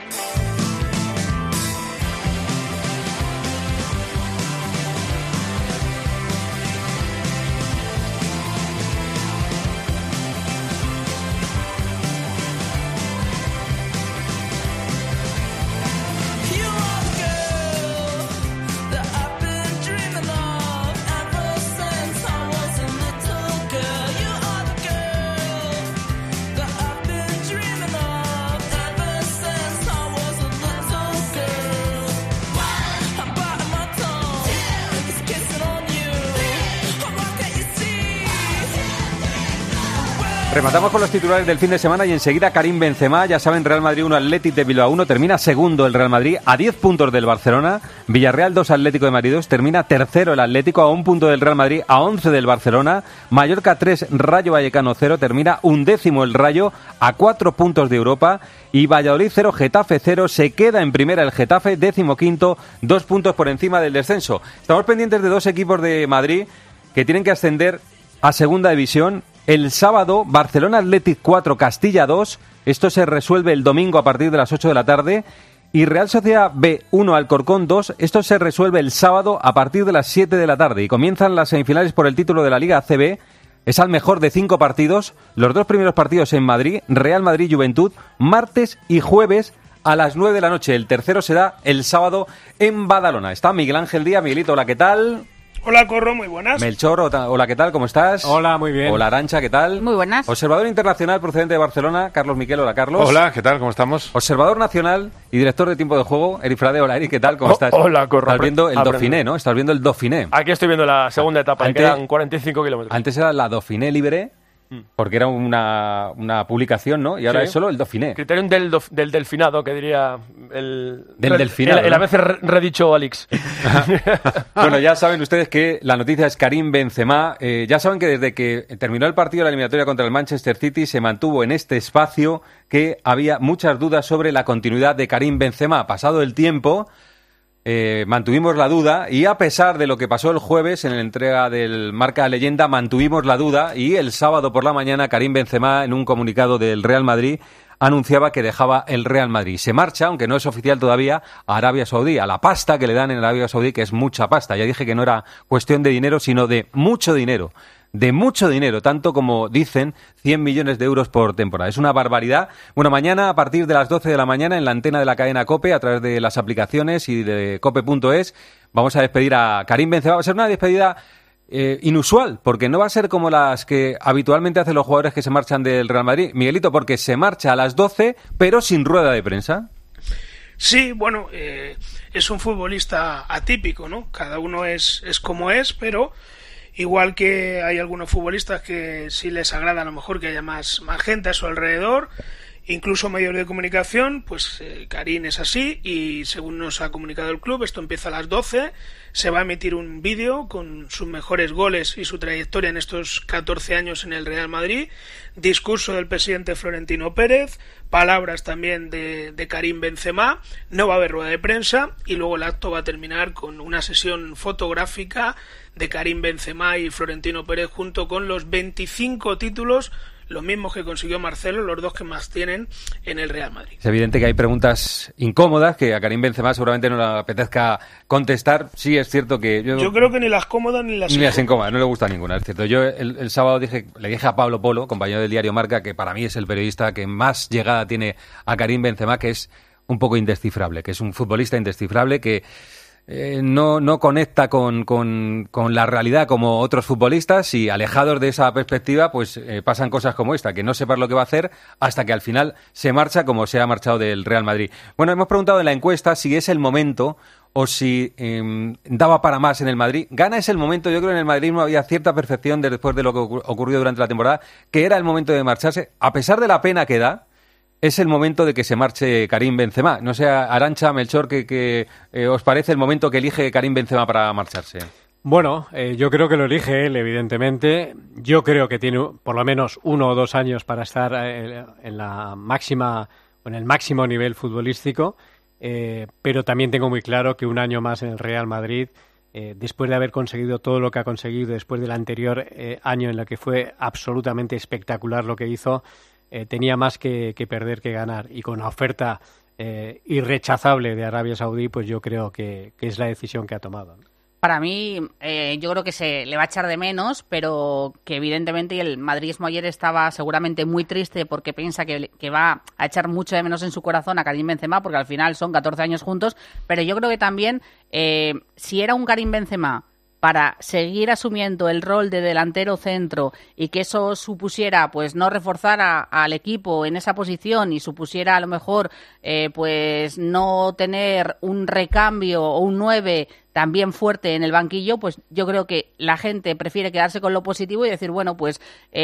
Rematamos con los titulares del fin de semana y enseguida Karim Benzema, ya saben, Real Madrid 1, Athletic de Bilbao 1, termina segundo el Real Madrid a 10 puntos del Barcelona, Villarreal 2, Atlético de Madrid 2, termina tercero el Atlético a 1 punto del Real Madrid, a 11 del Barcelona, Mallorca 3, Rayo Vallecano 0, termina 11º el Rayo a 4 puntos de Europa y Valladolid 0, Getafe 0, se queda en primera el Getafe, 15º, 2 puntos por encima del descenso. Estamos pendientes de 2 equipos de Madrid que tienen que ascender a segunda división. El sábado, Barcelona Athletic 4, Castilla 2. Esto se resuelve el domingo a partir de las 8 de la tarde. Y Real Sociedad B 1, Alcorcón 2. Esto se resuelve el sábado a partir de las 7 de la tarde. Y comienzan las semifinales por el título de la Liga ACB. Es al mejor de 5 partidos. Los 2 primeros partidos en Madrid, Real Madrid-Juventud, martes y jueves a las 9 de la noche. El tercero será el sábado en Badalona. Está Miguel Ángel Díaz. Miguelito, hola, ¿qué tal? Hola, Corro, muy buenas. Melchor, hola, ¿qué tal? ¿Cómo estás? Hola, muy bien. Hola, Arantxa, ¿qué tal? Muy buenas. Observador internacional procedente de Barcelona, Carlos Miquel, hola, Carlos. Hola, ¿qué tal? ¿Cómo estamos? Observador nacional y director de tiempo de juego, Eric Frade, hola, Eric, ¿qué tal? ¿Cómo estás? Hola, Corro. Estás viendo el Dauphiné, ¿no? Estás viendo el Dauphiné. Aquí estoy viendo la segunda etapa, que quedan 45 kilómetros. Antes era la Dauphiné Libre, porque era una publicación, ¿no? Y ahora Sí. es solo el Dauphiné. Criterium del delfinado, que diría el... Del delfinado, el ¿no? a veces redicho Alex. Bueno, ya saben ustedes que la noticia es Karim Benzema. Ya saben que desde que terminó el partido de la eliminatoria contra el Manchester City se mantuvo en este espacio que había muchas dudas sobre la continuidad de Karim Benzema. Pasado el tiempo, mantuvimos la duda y a pesar de lo que pasó el jueves en la entrega del Marca Leyenda, mantuvimos la duda y el sábado por la mañana Karim Benzema, en un comunicado del Real Madrid, anunciaba que dejaba el Real Madrid. Se marcha, aunque no es oficial todavía, a Arabia Saudí, a la pasta que le dan en Arabia Saudí, que es mucha pasta. Ya dije que no era cuestión de dinero, sino de mucho dinero. De mucho dinero, tanto como dicen 100 millones de euros por temporada. Es una barbaridad. Bueno, mañana a partir de las 12 de la mañana en la antena de la cadena COPE, a través de las aplicaciones y de cope.es, vamos a despedir a Karim Benzema. Va a ser una despedida inusual, porque no va a ser como las que habitualmente hacen los jugadores que se marchan del Real Madrid. Miguelito, porque se marcha a las 12, pero sin rueda de prensa. Sí, bueno, es un futbolista atípico, ¿no? Cada uno es como es, pero igual que hay algunos futbolistas que sí les agrada a lo mejor que haya más gente a su alrededor, incluso medios de comunicación, pues Karim es así, y según nos ha comunicado el club, esto empieza a las 12, se va a emitir un vídeo con sus mejores goles y su trayectoria en estos 14 años en el Real Madrid, discurso del presidente Florentino Pérez, palabras también de Karim Benzema, no va a haber rueda de prensa, y luego el acto va a terminar con una sesión fotográfica de Karim Benzema y Florentino Pérez junto con los 25 títulos, los mismos que consiguió Marcelo, los dos que más tienen en el Real Madrid. Es evidente que hay preguntas incómodas que a Karim Benzema seguramente no le apetezca contestar. Sí, es cierto que... Yo creo que ni las cómodas ni las incómodas, no le gusta ninguna, es cierto. Yo el sábado le dije a Pablo Polo, compañero del diario Marca, que para mí es el periodista que más llegada tiene a Karim Benzema, que es un poco indescifrable, que es un futbolista indescifrable que... no conecta con la realidad como otros futbolistas, y alejados de esa perspectiva pues pasan cosas como esta, que no sepas lo que va a hacer hasta que al final se marcha como se ha marchado del Real Madrid. Bueno, hemos preguntado en la encuesta si es el momento o si daba para más en el Madrid. Gana es el momento. Yo creo que en el madridismo había cierta percepción después de lo que ocurrió durante la temporada, que era el momento de marcharse, a pesar de la pena que da. Es el momento de que se marche Karim Benzema. No sé, Arantxa, Melchor, ¿qué os parece el momento que elige Karim Benzema para marcharse? Bueno, yo creo que lo elige él, evidentemente. Yo creo que tiene por lo menos 1 o 2 años para estar en la máxima, en el máximo nivel futbolístico, pero también tengo muy claro que un año más en el Real Madrid, después de haber conseguido todo lo que ha conseguido, después del anterior año en el que fue absolutamente espectacular lo que hizo, tenía más que perder que ganar, y con la oferta irrechazable de Arabia Saudí, pues yo creo que es la decisión que ha tomado. Para mí, yo creo que se le va a echar de menos, pero que evidentemente el madridismo ayer estaba seguramente muy triste porque piensa que va a echar mucho de menos en su corazón a Karim Benzema, porque al final son 14 años juntos, pero yo creo que también, si era un Karim Benzema para seguir asumiendo el rol de delantero centro y que eso supusiera pues no reforzar al equipo en esa posición y supusiera a lo mejor pues no tener un recambio o un 9 también fuerte en el banquillo, pues yo creo que la gente prefiere quedarse con lo positivo y decir, bueno, pues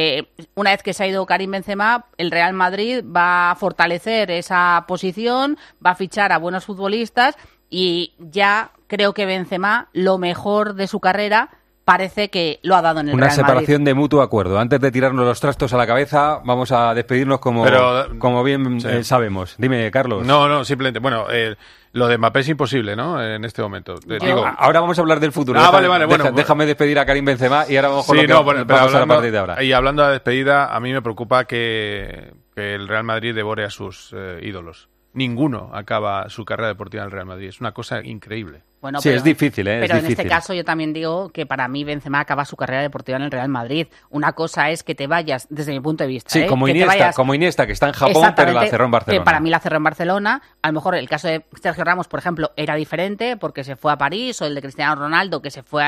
una vez que se ha ido Karim Benzema, el Real Madrid va a fortalecer esa posición, va a fichar a buenos futbolistas, y ya creo que Benzema, lo mejor de su carrera, parece que lo ha dado en el Real Madrid. Una separación de mutuo acuerdo. Antes de tirarnos los trastos a la cabeza, vamos a despedirnos como bien sabemos. Dime, Carlos. No, simplemente, bueno, lo de Mbappé es imposible, ¿no? En este momento. Ahora vamos a hablar del futuro. Vale, bueno. Déjame despedir a Karim Benzema y ahora vamos a pasar a partir de ahora. Y hablando de despedida, a mí me preocupa que el Real Madrid devore a sus ídolos. Ninguno acaba su carrera deportiva en el Real Madrid. Es una cosa increíble. Bueno, sí, es difícil, pero es en difícil. Este caso yo también digo que para mí Benzema acaba su carrera deportiva en el Real Madrid. Una cosa es que te vayas, desde mi punto de vista, sí, como Iniesta, que está en Japón, pero la cerró en Barcelona. Que para mí la cerró en Barcelona. A lo mejor el caso de Sergio Ramos, por ejemplo, era diferente porque se fue a París, o el de Cristiano Ronaldo, que se fue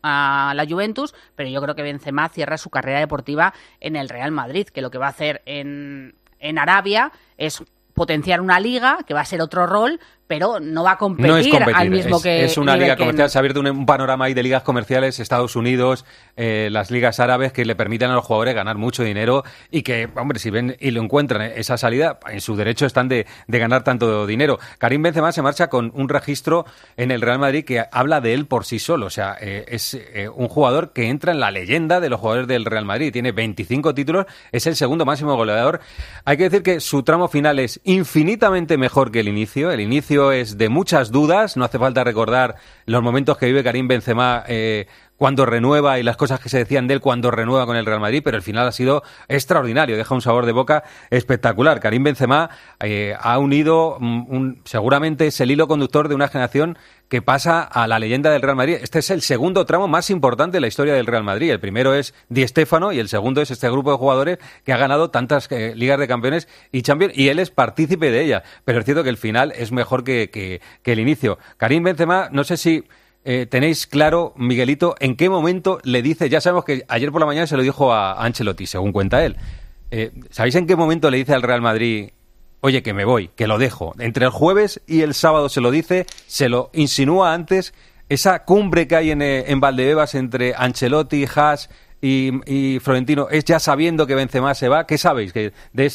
a la Juventus, pero yo creo que Benzema cierra su carrera deportiva en el Real Madrid, que lo que va a hacer en Arabia es potenciar una liga, que va a ser otro rol, pero no va a competir, al mismo que... Es una liga comercial, se ha abierto un panorama ahí de ligas comerciales, Estados Unidos, las ligas árabes, que le permiten a los jugadores ganar mucho dinero y que, hombre, si ven y lo encuentran esa salida, en su derecho están de ganar tanto dinero. Karim Benzema se marcha con un registro en el Real Madrid que habla de él por sí solo, o sea, es un jugador que entra en la leyenda de los jugadores del Real Madrid, tiene 25 títulos, es el segundo máximo goleador. Hay que decir que su tramo final es infinitamente mejor que el inicio es de muchas dudas, no hace falta recordar los momentos que vive Karim Benzema cuando renueva y las cosas que se decían de él cuando renueva con el Real Madrid, pero el final ha sido extraordinario, deja un sabor de boca espectacular. Karim Benzema ha unido, seguramente es el hilo conductor de una generación que pasa a la leyenda del Real Madrid. Este es el segundo tramo más importante de la historia del Real Madrid. El primero es Di Stéfano y el segundo es este grupo de jugadores que ha ganado tantas Ligas de Campeones y Champions, y él es partícipe de ella. Pero es cierto que el final es mejor que el inicio. Karim Benzema, no sé si tenéis claro, Miguelito, en qué momento le dice, ya sabemos que ayer por la mañana se lo dijo a Ancelotti, según cuenta él. ¿Sabéis en qué momento le dice al Real Madrid: oye, que me voy, que lo dejo? Entre el jueves y el sábado se lo dice, se lo insinúa antes, esa cumbre que hay en Valdebebas entre Ancelotti, Haas y Florentino es ya sabiendo que Benzema se va? ¿Qué sabéis? Que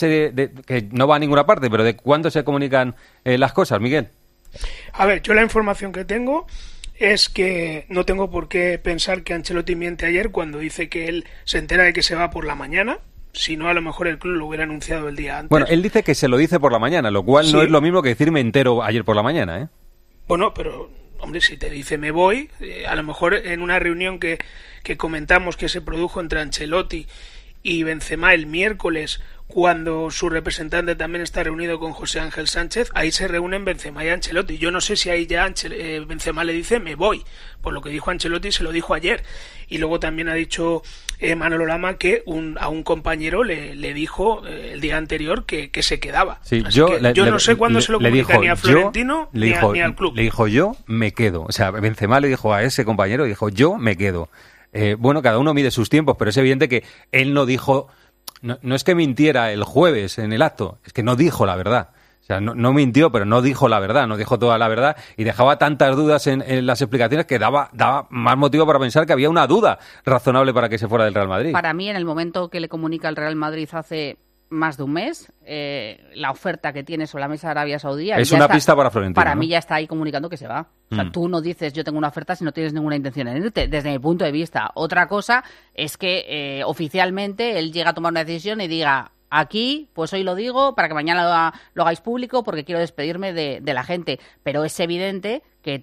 que no va a ninguna parte, pero ¿de cuándo se comunican las cosas, Miguel? A ver, yo la información que tengo es que no tengo por qué pensar que Ancelotti miente ayer cuando dice que él se entera de que se va por la mañana. Si no, a lo mejor el club lo hubiera anunciado el día antes. Bueno, él dice que se lo dice por la mañana, lo cual no es lo mismo que decir me entero ayer por la mañana, ¿eh? Bueno, pero, hombre, si te dice me voy, a lo mejor en una reunión que comentamos que se produjo entre Ancelotti y Benzema el miércoles, cuando su representante también está reunido con José Ángel Sánchez, ahí se reúnen Benzema y Ancelotti. Yo no sé si ahí ya Benzema le dice me voy, por lo que dijo Ancelotti se lo dijo ayer. Y luego también ha dicho Manolo Lama que a un compañero le dijo el día anterior que se quedaba. Sí, yo no sé cuándo se lo comunica ni a Florentino ni al club. Le dijo yo me quedo. O sea, Benzema le dijo a ese compañero, dijo yo me quedo. Bueno, cada uno mide sus tiempos, pero es evidente que él no dijo... No es que mintiera el jueves en el acto, es que no dijo la verdad. O sea, no mintió, pero no dijo la verdad, no dijo toda la verdad y dejaba tantas dudas en las explicaciones que daba más motivo para pensar que había una duda razonable para que se fuera del Real Madrid. Para mí, en el momento que le comunica el Real Madrid hace más de un mes, la oferta que tiene sobre la mesa de Arabia Saudí... Es una pista para Florentino. Para ¿no? mí ya está ahí comunicando que se va. O sea, tú no dices yo tengo una oferta si no tienes ninguna intención en irte, desde mi punto de vista. Otra cosa es que oficialmente él llega a tomar una decisión y diga... Aquí, pues hoy lo digo para que mañana lo hagáis público porque quiero despedirme de la gente. Pero es evidente que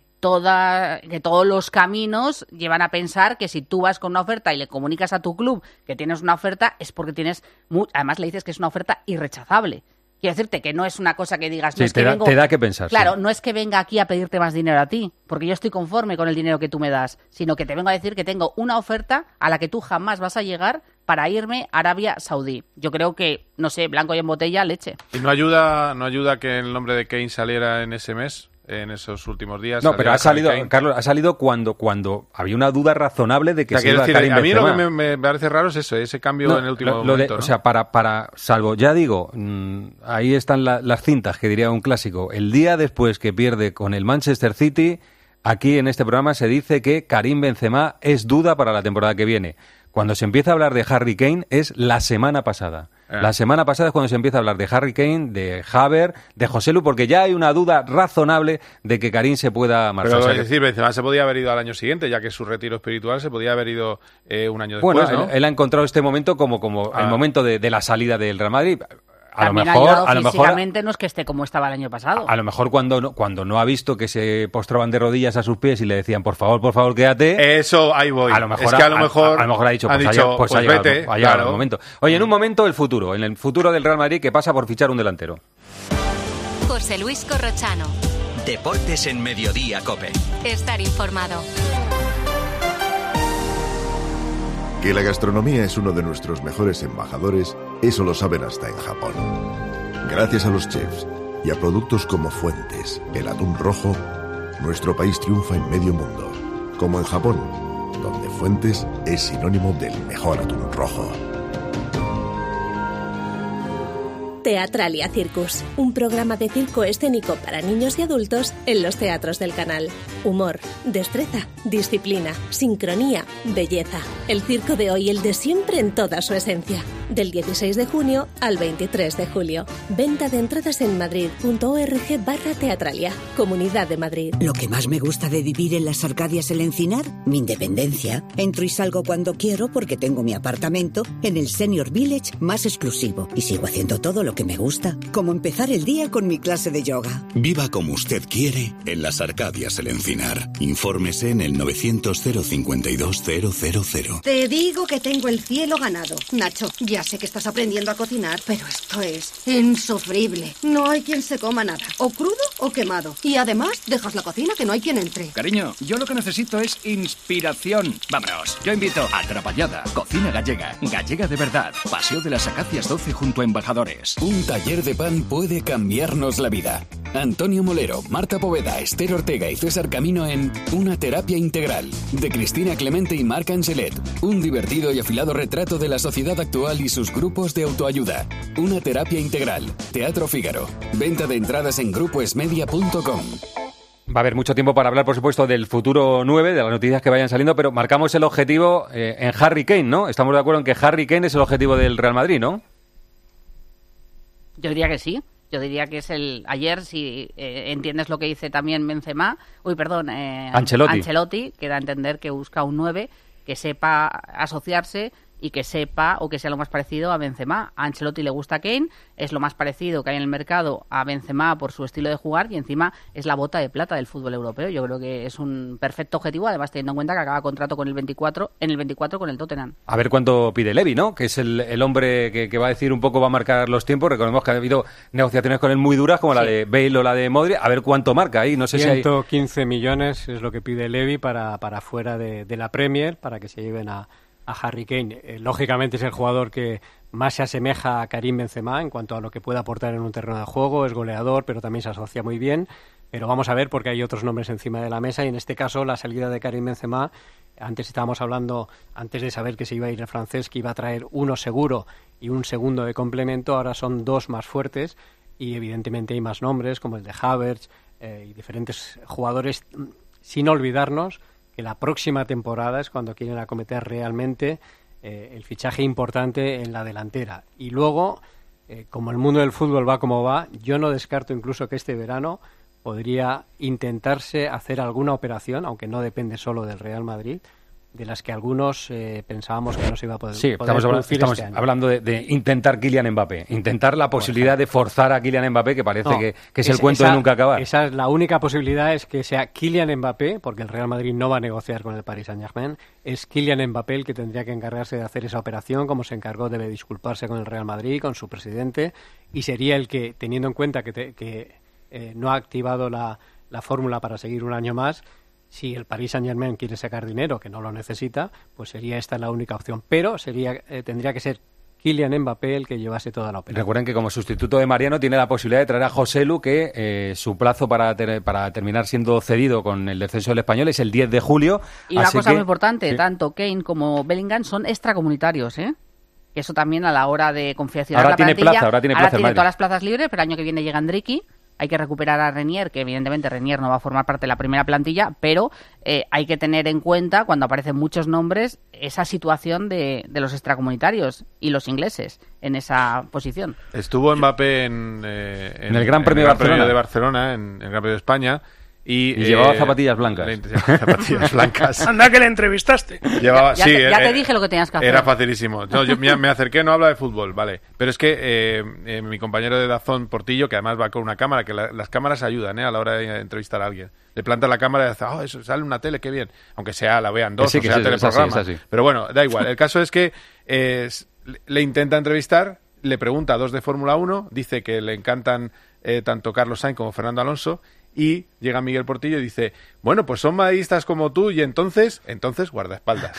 todos los caminos llevan a pensar que si tú vas con una oferta y le comunicas a tu club que tienes una oferta es porque tienes... Además le dices que es una oferta irrechazable. Quiero decirte que no es una cosa que digas... Sí, no es que te da que pensar. Claro, sí. No es que venga aquí a pedirte más dinero a ti, porque yo estoy conforme con el dinero que tú me das, sino que te vengo a decir que tengo una oferta a la que tú jamás vas a llegar para irme a Arabia Saudí. Yo creo que, no sé, blanco y en botella, leche. ¿Y no ayuda que el nombre de Kane saliera en ese mes? En esos últimos días. No, pero ha salido, Carlos, ha salido cuando había una duda razonable de que se iba a Karim Benzema. A mí lo que me parece raro es eso, ese cambio en el último momento. ¿no? O sea, para salvo, ya digo, ahí están las cintas, que diría un clásico. El día después que pierde con el Manchester City, aquí en este programa se dice que Karim Benzema es duda para la temporada que viene. Cuando se empieza a hablar de Harry Kane es la semana pasada. La semana pasada es cuando se empieza a hablar de Harry Kane, de Havertz, de Joselu, porque ya hay una duda razonable de que Karim se pueda marchar. Pero es decir, Benzema se podía haber ido al año siguiente, ya que su retiro espiritual se podía haber ido un año después, bueno, ¿no? él ha encontrado este momento como el momento de la salida del Real Madrid. A lo mejor físicamente no es que esté como estaba el año pasado. A lo mejor cuando no ha visto que se postraban de rodillas a sus pies y le decían por favor quédate. Eso, ahí voy. A lo mejor ha dicho ha llegado el momento. Oye, en un momento el futuro del Real Madrid que pasa por fichar un delantero. José Luis Corrochano. Deportes en Mediodía COPE. Estar informado. Que la gastronomía es uno de nuestros mejores embajadores, eso lo saben hasta en Japón. Gracias a los chefs y a productos como Fuentes, el atún rojo, nuestro país triunfa en medio mundo, como en Japón, donde Fuentes es sinónimo del mejor atún rojo. Teatralia Circus, un programa de circo escénico para niños y adultos en los teatros del canal. Humor, destreza, disciplina, sincronía, belleza. El circo de hoy, el de siempre en toda su esencia. Del 16 de junio al 23 de julio. Venta de entradas en madrid.org/teatralia. Comunidad de Madrid. Lo que más me gusta de vivir en las Arcadias El Encinar, mi independencia. Entro y salgo cuando quiero porque tengo mi apartamento en el Senior Village más exclusivo. Y sigo haciendo todo lo que me gusta, como empezar el día con mi clase de yoga. Viva como usted quiere en las Arcadias El Encinar. Infórmese en el 900-052-000. Te digo que tengo el cielo ganado. Nacho, ya sé que estás aprendiendo a cocinar, pero esto es insufrible. No hay quien se coma nada, o crudo o quemado. Y además, dejas la cocina que no hay quien entre. Cariño, yo lo que necesito es inspiración. Vámonos, yo invito a Atrapallada, cocina gallega, gallega de verdad. Paseo de las Acacias 12 junto a Embajadores. Un taller de pan puede cambiarnos la vida. Antonio Molero, Marta Poveda, Esther Ortega y César Camino en Una terapia integral, de Cristina Clemente y Marc Angelet. Un divertido y afilado retrato de la sociedad actual y sus grupos de autoayuda. Una terapia integral. Teatro Fígaro. Venta de entradas en grupoesmedia.com. Va a haber mucho tiempo para hablar, por supuesto, del futuro 9, de las noticias que vayan saliendo, pero marcamos el objetivo en Harry Kane, ¿no? Estamos de acuerdo en que Harry Kane es el objetivo del Real Madrid, ¿no? Yo diría que sí. Yo diría que es ayer, si entiendes lo que dice también Benzema, Ancelotti, que da a entender que busca un 9 que sepa asociarse y que sepa o que sea lo más parecido a Benzema. A Ancelotti le gusta Kane, es lo más parecido que hay en el mercado a Benzema por su estilo de jugar y encima es la bota de plata del fútbol europeo. Yo creo que es un perfecto objetivo, además teniendo en cuenta que acaba contrato con el 24 con el Tottenham. A ver cuánto pide Levy, ¿no? Que es el hombre que va a decir un poco, va a marcar los tiempos. Recordemos que ha habido negociaciones con él muy duras, como la de Bale o la de Modric. A ver cuánto marca ahí. No sé 115 millones es lo que pide Levy para fuera de la Premier, para que se lleven a Harry Kane. Lógicamente es el jugador que más se asemeja a Karim Benzema en cuanto a lo que puede aportar en un terreno de juego, es goleador, pero también se asocia muy bien, pero vamos a ver porque hay otros nombres encima de la mesa y en este caso la salida de Karim Benzema, antes estábamos hablando, antes de saber que se iba a ir el francés, que iba a traer uno seguro y un segundo de complemento, ahora son dos más fuertes y evidentemente hay más nombres como el de Havertz y diferentes jugadores, sin olvidarnos que la próxima temporada es cuando quieren acometer realmente el fichaje importante en la delantera. Y luego, como el mundo del fútbol va como va, yo no descarto incluso que este verano podría intentarse hacer alguna operación, aunque no depende solo del Real Madrid, de las que algunos pensábamos que no se iba a poder producir estamos este año. Hablando de intentar Kylian Mbappé, intentar la posibilidad de forzar a Kylian Mbappé, que parece que es el cuento de nunca acabar. Esa es la única posibilidad, es que sea Kylian Mbappé, porque el Real Madrid no va a negociar con el Paris Saint-Germain, es Kylian Mbappé el que tendría que encargarse de hacer esa operación, como se encargó, debe disculparse con el Real Madrid, con su presidente, y sería el que, teniendo en cuenta que no ha activado la fórmula para seguir un año más, si el Paris Saint-Germain quiere sacar dinero, que no lo necesita, pues sería esta la única opción. Pero tendría que ser Kylian Mbappé el que llevase toda la operación. Recuerden que como sustituto de Mariano tiene la posibilidad de traer a Joselu, que su plazo para terminar siendo cedido con el descenso del Español es el 10 de julio. Y una cosa muy importante, tanto Kane como Bellingham son extracomunitarios, ¿eh? Que eso también a la hora de confeccionar la plantilla. Ahora tiene todas las plazas libres, pero el año que viene llega Ndricky. Hay que recuperar a Renier, que evidentemente Renier no va a formar parte de la primera plantilla, pero hay que tener en cuenta, cuando aparecen muchos nombres, esa situación de los extracomunitarios y los ingleses en esa posición. Estuvo Mbappé en el Gran Premio de Barcelona, en el Gran Premio de España. Y llevaba zapatillas blancas. Zapatillas blancas. Anda que le entrevistaste. Ya te dije lo que tenías que hacer. Era facilísimo. No, yo me acerqué, no habla de fútbol, vale. Pero es que mi compañero de Dazón, Portillo, que además va con una cámara, que las cámaras ayudan a la hora de entrevistar a alguien. Le planta la cámara y dice, eso sale una tele, qué bien. Aunque sea, la vean dos, o sea, teleprograma. Así. Pero bueno, da igual. El caso es que le intenta entrevistar, le pregunta a dos de Fórmula 1, dice que le encantan tanto Carlos Sainz como Fernando Alonso. Y llega Miguel Portillo y dice, bueno, pues son madridistas como tú y entonces guardaespaldas.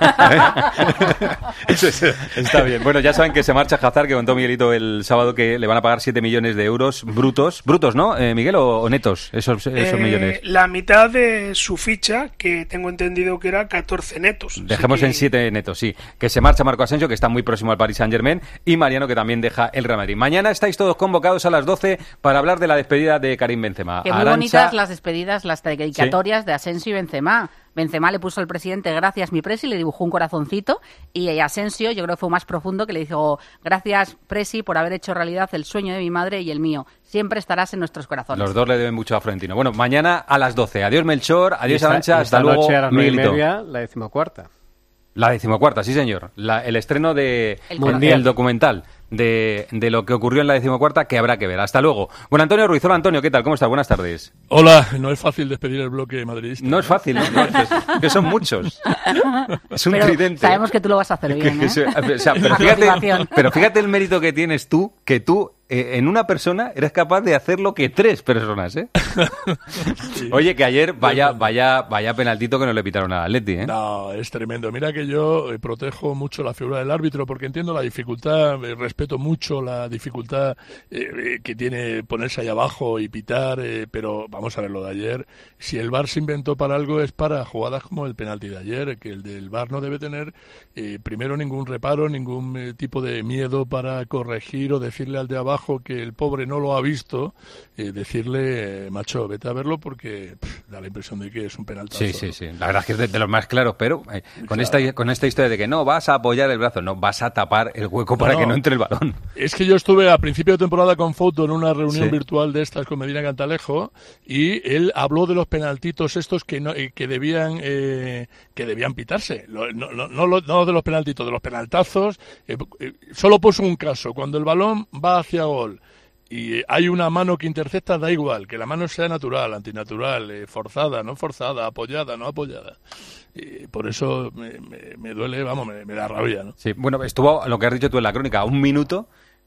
Está bien. Bueno, ya saben que se marcha Hazard, que contó Miguelito el sábado que le van a pagar 7 millones de euros brutos, ¿no, Miguel, o netos, esos millones? La mitad de su ficha, que tengo entendido que era 14 netos. Dejemos en 7 netos, sí. Que se marcha Marco Asensio, que está muy próximo al Paris Saint-Germain, y Mariano, que también deja el Real Madrid. Mañana estáis todos convocados a las 12 para hablar de la despedida de Karim Benzema. Muy bonitas las despedidas, las dedicatorias de Asensio y Benzema. Benzema le puso al presidente gracias mi Presi, le dibujó un corazoncito, y Asensio yo creo que fue más profundo, que le dijo gracias Presi por haber hecho realidad el sueño de mi madre y el mío. Siempre estarás en nuestros corazones. Los dos le deben mucho a Florentino. Bueno, mañana a las 12. Adiós Melchor, adiós Arantxa, hasta luego Miguelito. La 14ª. La 14ª, sí señor. El estreno de el documental de lo que ocurrió en la 14ª, que habrá que ver. Hasta luego. Bueno, Antonio Ruiz. Hola, Antonio, ¿qué tal? ¿Cómo estás? Buenas tardes. Hola, no es fácil despedir el bloque madridista. No es fácil, ¿no? Que son muchos. Es un tridente. Sabemos que tú lo vas a hacer bien, pero fíjate el mérito que tienes tú, que tú en una persona eres capaz de hacer lo que 3 personas, ¿eh? Sí. Oye, que ayer vaya penaltito que no le pitaron al Atleti, ¿eh? No, es tremendo. Mira que yo protejo mucho la figura del árbitro porque entiendo la dificultad respecto respeto mucho la dificultad que tiene ponerse ahí abajo y pitar, pero vamos a ver lo de ayer. Si el VAR se inventó para algo es para jugadas como el penalti de ayer, que el del VAR no debe tener primero ningún reparo, ningún tipo de miedo para corregir o decirle al de abajo que el pobre no lo ha visto, decirle, macho, vete a verlo porque da la impresión de que es un penaltazo. Sí. La verdad es que es de los más claros, pero con esta historia de que no vas a apoyar el brazo, no, vas a tapar el hueco para que no entre el balón. Es que yo estuve a principio de temporada con Fouto en una reunión virtual de estas con Medina Cantalejo y él habló de los penaltitos estos que debían pitarse. No de los penaltitos, de los penaltazos. Solo puso un caso, cuando el balón va hacia gol y hay una mano que intercepta, da igual, que la mano sea natural, antinatural, forzada, no forzada, apoyada, no apoyada. Y por eso me duele, vamos, me da rabia, ¿no? Sí, bueno, estuvo, lo que has dicho tú en la crónica, a un minuto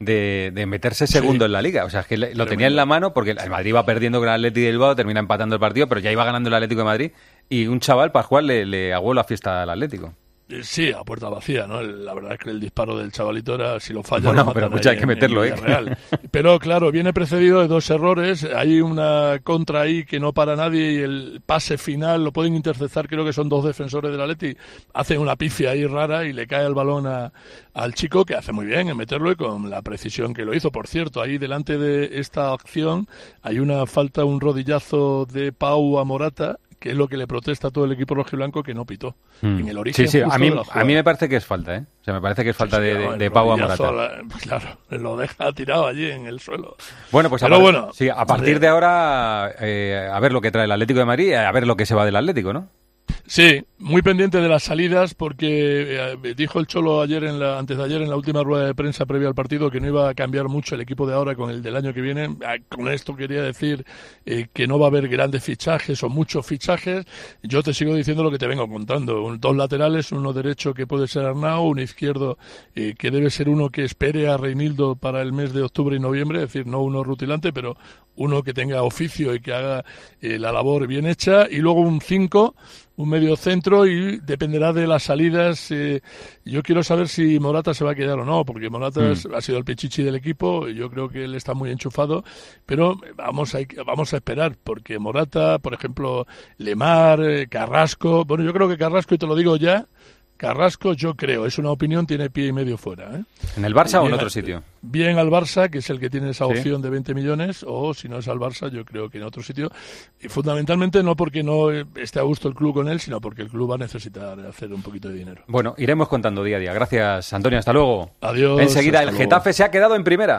de meterse segundo en la Liga. O sea, es que lo tenía en la mano porque el Madrid iba perdiendo con el Atleti de Bilbao, termina empatando el partido, pero ya iba ganando el Atlético de Madrid y un chaval, Pascual, le aguó la fiesta al Atlético. Sí, a puerta vacía, ¿no? La verdad es que el disparo del chavalito era, si lo falla, bueno, pero mucho hay que meterlo, real. Pero claro, viene precedido de 2 errores, hay una contra ahí que no para nadie y el pase final lo pueden interceptar, creo que son 2 defensores del Atleti, hacen una pifia ahí rara y le cae el balón al chico, que hace muy bien en meterlo y con la precisión que lo hizo. Por cierto, ahí delante de esta acción hay una falta, un rodillazo de Pau a Morata, que es lo que le protesta a todo el equipo rojiblanco que no pitó. En el origen a mí me parece que es falta, ¿eh? O sea, me parece que es falta de Pau a Morata. Claro, lo deja tirado allí en el suelo. Bueno, pues a partir de ahora, a ver lo que trae el Atlético de Madrid, a ver lo que se va del Atlético, ¿no? Sí, muy pendiente de las salidas porque dijo el Cholo antes de ayer en la última rueda de prensa previa al partido que no iba a cambiar mucho el equipo de ahora con el del año que viene. Con esto quería decir que no va a haber grandes fichajes o muchos fichajes. Yo te sigo diciendo lo que te vengo contando. 2 laterales, uno derecho que puede ser Arnau, un izquierdo que debe ser uno que espere a Reinildo para el mes de octubre y noviembre, es decir, no uno rutilante, pero uno que tenga oficio y que haga la labor bien hecha, y luego un 5, un medio centro, y dependerá de las salidas. Yo quiero saber si Morata se va a quedar o no, porque Morata ha sido el pichichi del equipo, yo creo que él está muy enchufado, pero vamos a esperar, porque Morata, por ejemplo, Lemar, Carrasco, bueno, yo creo que Carrasco, y te lo digo ya, Carrasco, yo creo, es una opinión, tiene pie y medio fuera, ¿eh? ¿En el Barça o en otro sitio? Bien al Barça, que es el que tiene esa opción de 20 millones, o si no es al Barça, yo creo que en otro sitio. Y fundamentalmente no porque no esté a gusto el club con él, sino porque el club va a necesitar hacer un poquito de dinero. Bueno, iremos contando día a día. Gracias, Antonio, hasta luego. Adiós. Enseguida, el Getafe se ha quedado en primera.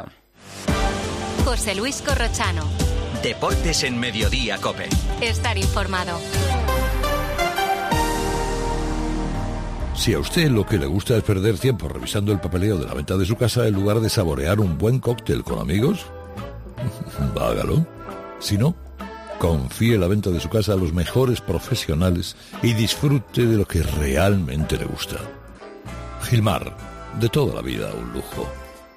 José Luis Corrochano. Deportes en Mediodía, COPE. Estar informado. Si a usted lo que le gusta es perder tiempo revisando el papeleo de la venta de su casa en lugar de saborear un buen cóctel con amigos, hágalo. Si no, confíe la venta de su casa a los mejores profesionales y disfrute de lo que realmente le gusta. Gilmar, de toda la vida un lujo.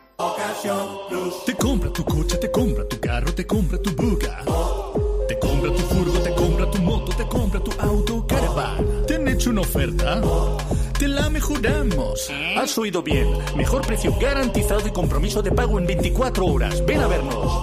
Te compra tu coche, te compra tu carro, te compra tu buga. Te compra tu furgo, te compra tu moto, te compra tu auto, caravan. ¿Te han hecho una oferta? Te la mejoramos. Has oído bien. Mejor precio garantizado y compromiso de pago en 24 horas. Ven a vernos.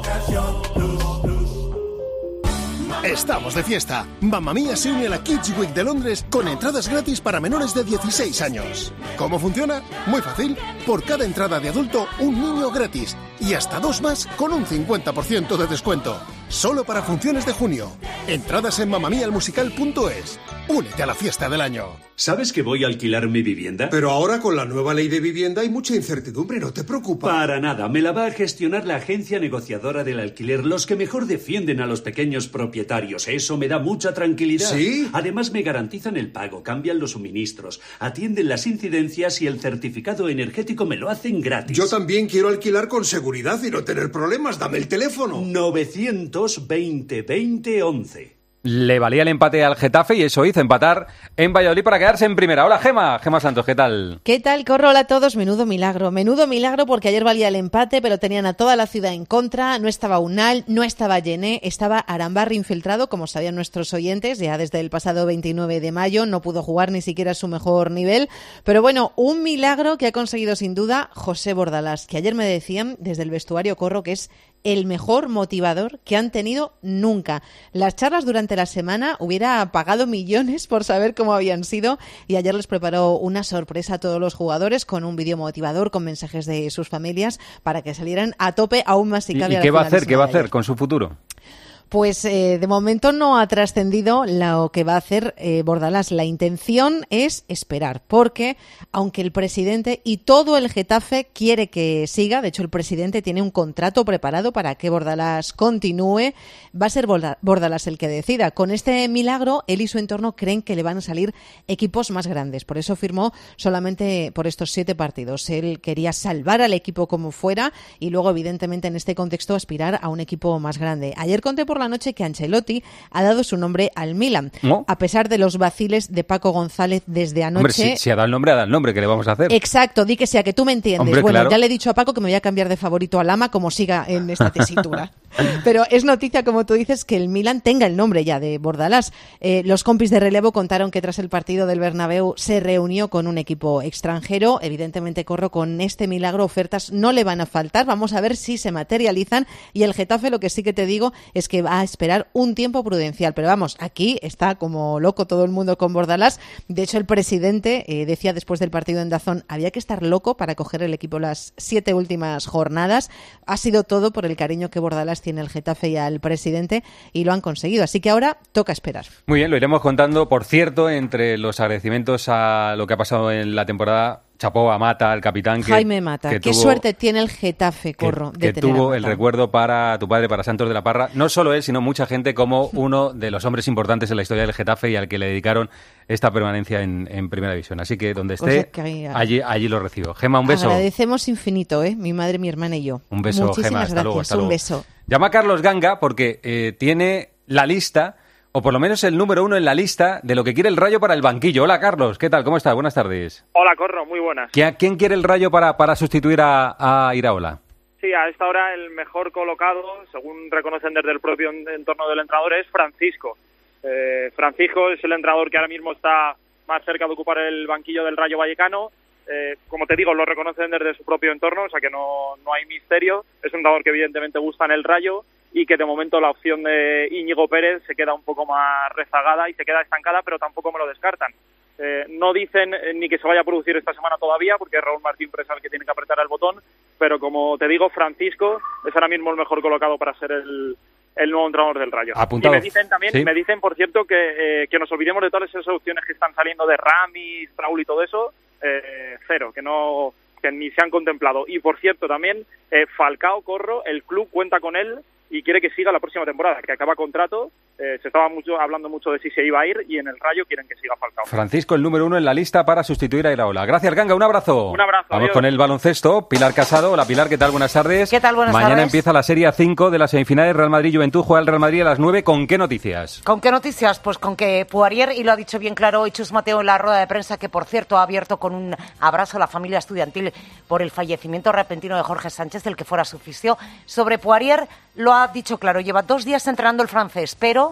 Estamos de fiesta. Mamma Mia se une a la Kids Week de Londres con entradas gratis para menores de 16 años. ¿Cómo funciona? Muy fácil. Por cada entrada de adulto, un niño gratis. Y hasta 2 más con un 50% de descuento. Solo para funciones de junio. Entradas en mamamialmusical.es. Únete a la fiesta del año. ¿Sabes que voy a alquilar mi vivienda? Pero ahora con la nueva ley de vivienda hay mucha incertidumbre, ¿no te preocupa? Para nada, me la va a gestionar la agencia negociadora del alquiler, los que mejor defienden a los pequeños propietarios. Eso me da mucha tranquilidad. ¿Sí? Además me garantizan el pago, cambian los suministros, atienden las incidencias y el certificado energético me lo hacen gratis. Yo también quiero alquilar con seguridad y no tener problemas. Dame el teléfono. 920 20 11. le valía el empate al Getafe y eso hizo, empatar en Valladolid para quedarse en primera. Hola, Gema Santos, ¿qué tal? ¿Qué tal, Corro? Hola a todos. Menudo milagro porque ayer valía el empate, pero tenían a toda la ciudad en contra. No estaba Unal, no estaba Yené, estaba Arambarri infiltrado, como sabían nuestros oyentes, ya desde el pasado 29 de mayo. No pudo jugar ni siquiera a su mejor nivel. Pero bueno, un milagro que ha conseguido sin duda José Bordalás, que ayer me decían desde el vestuario, Corro, que es el mejor motivador que han tenido nunca. Las charlas durante la semana hubiera pagado millones por saber cómo habían sido, y ayer les preparó una sorpresa a todos los jugadores con un vídeo motivador con mensajes de sus familias para que salieran a tope aún más si cabe. ¿Y qué va a hacer? ¿Qué va a hacer con su futuro? Pues de momento no ha trascendido lo que va a hacer Bordalás. La intención es esperar, porque aunque el presidente y todo el Getafe quiere que siga, de hecho el presidente tiene un contrato preparado para que Bordalás continúe, va a ser Bordalás el que decida. Con este milagro, él y su entorno creen que le van a salir equipos más grandes. Por eso firmó solamente por estos 7 partidos. Él quería salvar al equipo como fuera y luego, evidentemente, en este contexto, aspirar a un equipo más grande. Ayer conté por la noche que Ancelotti ha dado su nombre al Milan, ¿no? A pesar de los vaciles de Paco González desde anoche. Hombre, si ha dado el nombre, ¿qué le vamos a hacer? Exacto, di que sea, que tú me entiendes. Hombre, bueno, claro. Ya le he dicho a Paco que me voy a cambiar de favorito a Lama como siga en esta tesitura. Pero es noticia, como tú dices, que el Milan tenga el nombre ya de Bordalás. Los compis de relevo contaron que tras el partido del Bernabéu se reunió con un equipo extranjero. Evidentemente, Corro, con este milagro ofertas no le van a faltar. Vamos a ver si se materializan. Y el Getafe, lo que sí que te digo es que va a esperar un tiempo prudencial. Pero vamos, aquí está como loco todo el mundo con Bordalás. De hecho, el presidente decía después del partido en Dazón, había que estar loco para coger el equipo las 7 últimas jornadas. Ha sido todo por el cariño que Bordalás tiene al Getafe y al presidente, y lo han conseguido. Así que ahora toca esperar. Muy bien, lo iremos contando. Por cierto, entre los agradecimientos a lo que ha pasado en la temporada, chapó a Mata, al capitán. Jaime Mata. Qué suerte tiene el Getafe, Corro, de que tener tuvo a el Mata. recuerdo para tu padre, para Santos de la Parra. No solo él, sino mucha gente, como uno de los hombres importantes en la historia del Getafe y al que le dedicaron esta permanencia en Primera División. Así que donde esté, allí lo recibo. Gemma, un beso. Agradecemos infinito, mi madre, mi hermana y yo. Un beso, Muchísimas Gemma. Hasta luego. Un beso. Llama a Carlos Ganga porque tiene la lista, o por lo menos el número 1 en la lista de lo que quiere el Rayo para el banquillo. Hola, Carlos, ¿qué tal? ¿Cómo estás? Buenas tardes. Hola, Corro, muy buenas. ¿Quién quiere el Rayo para sustituir a Iraola? Sí, a esta hora el mejor colocado, según reconocen desde el propio entorno del entrenador, es Francisco. Francisco es el entrenador que ahora mismo está más cerca de ocupar el banquillo del Rayo Vallecano. Como te digo, lo reconocen desde su propio entorno, o sea que no hay misterio. Es un entrenador que evidentemente gusta en el Rayo y que de momento la opción de Íñigo Pérez se queda un poco más rezagada y se queda estancada, pero tampoco me lo descartan. No dicen ni que se vaya a producir esta semana todavía, porque Raúl Martín Presa el que tiene que apretar el botón, pero como te digo, Francisco es ahora mismo el mejor colocado para ser el nuevo entrenador del Rayo. Apuntado. Y me dicen también, ¿Sí? me dicen, por cierto, que nos olvidemos de todas esas opciones que están saliendo de Ramis, Raúl y todo eso, cero, que ni se han contemplado. Y por cierto, también Falcao, Corro, el club cuenta con él y quiere que siga la próxima temporada, que acaba contrato. Se estaba hablando mucho de si se iba a ir, y en el Rayo quieren que siga Falcao. Francisco, el número 1 en la lista para sustituir a Iraola. Gracias, Ganga, un abrazo. Un abrazo. Vamos adiós. con el baloncesto. Pilar Casado. Hola, Pilar, ¿qué tal? Buenas tardes. ¿Qué tal? Buenas Mañana tardes. empieza la Serie 5 de las semifinales. Real Madrid-Juventud juega el Real Madrid a las 9. ¿Con qué noticias? ¿Con qué noticias? Pues con que Poirier, y lo ha dicho bien claro hoy Chus Mateo en la rueda de prensa, que por cierto ha abierto con un abrazo a la familia estudiantil por el fallecimiento repentino de Jorge Sánchez, del que fuera su fisio. Sobre Poirier lo ha dicho claro, lleva 2 días entrenando el francés, pero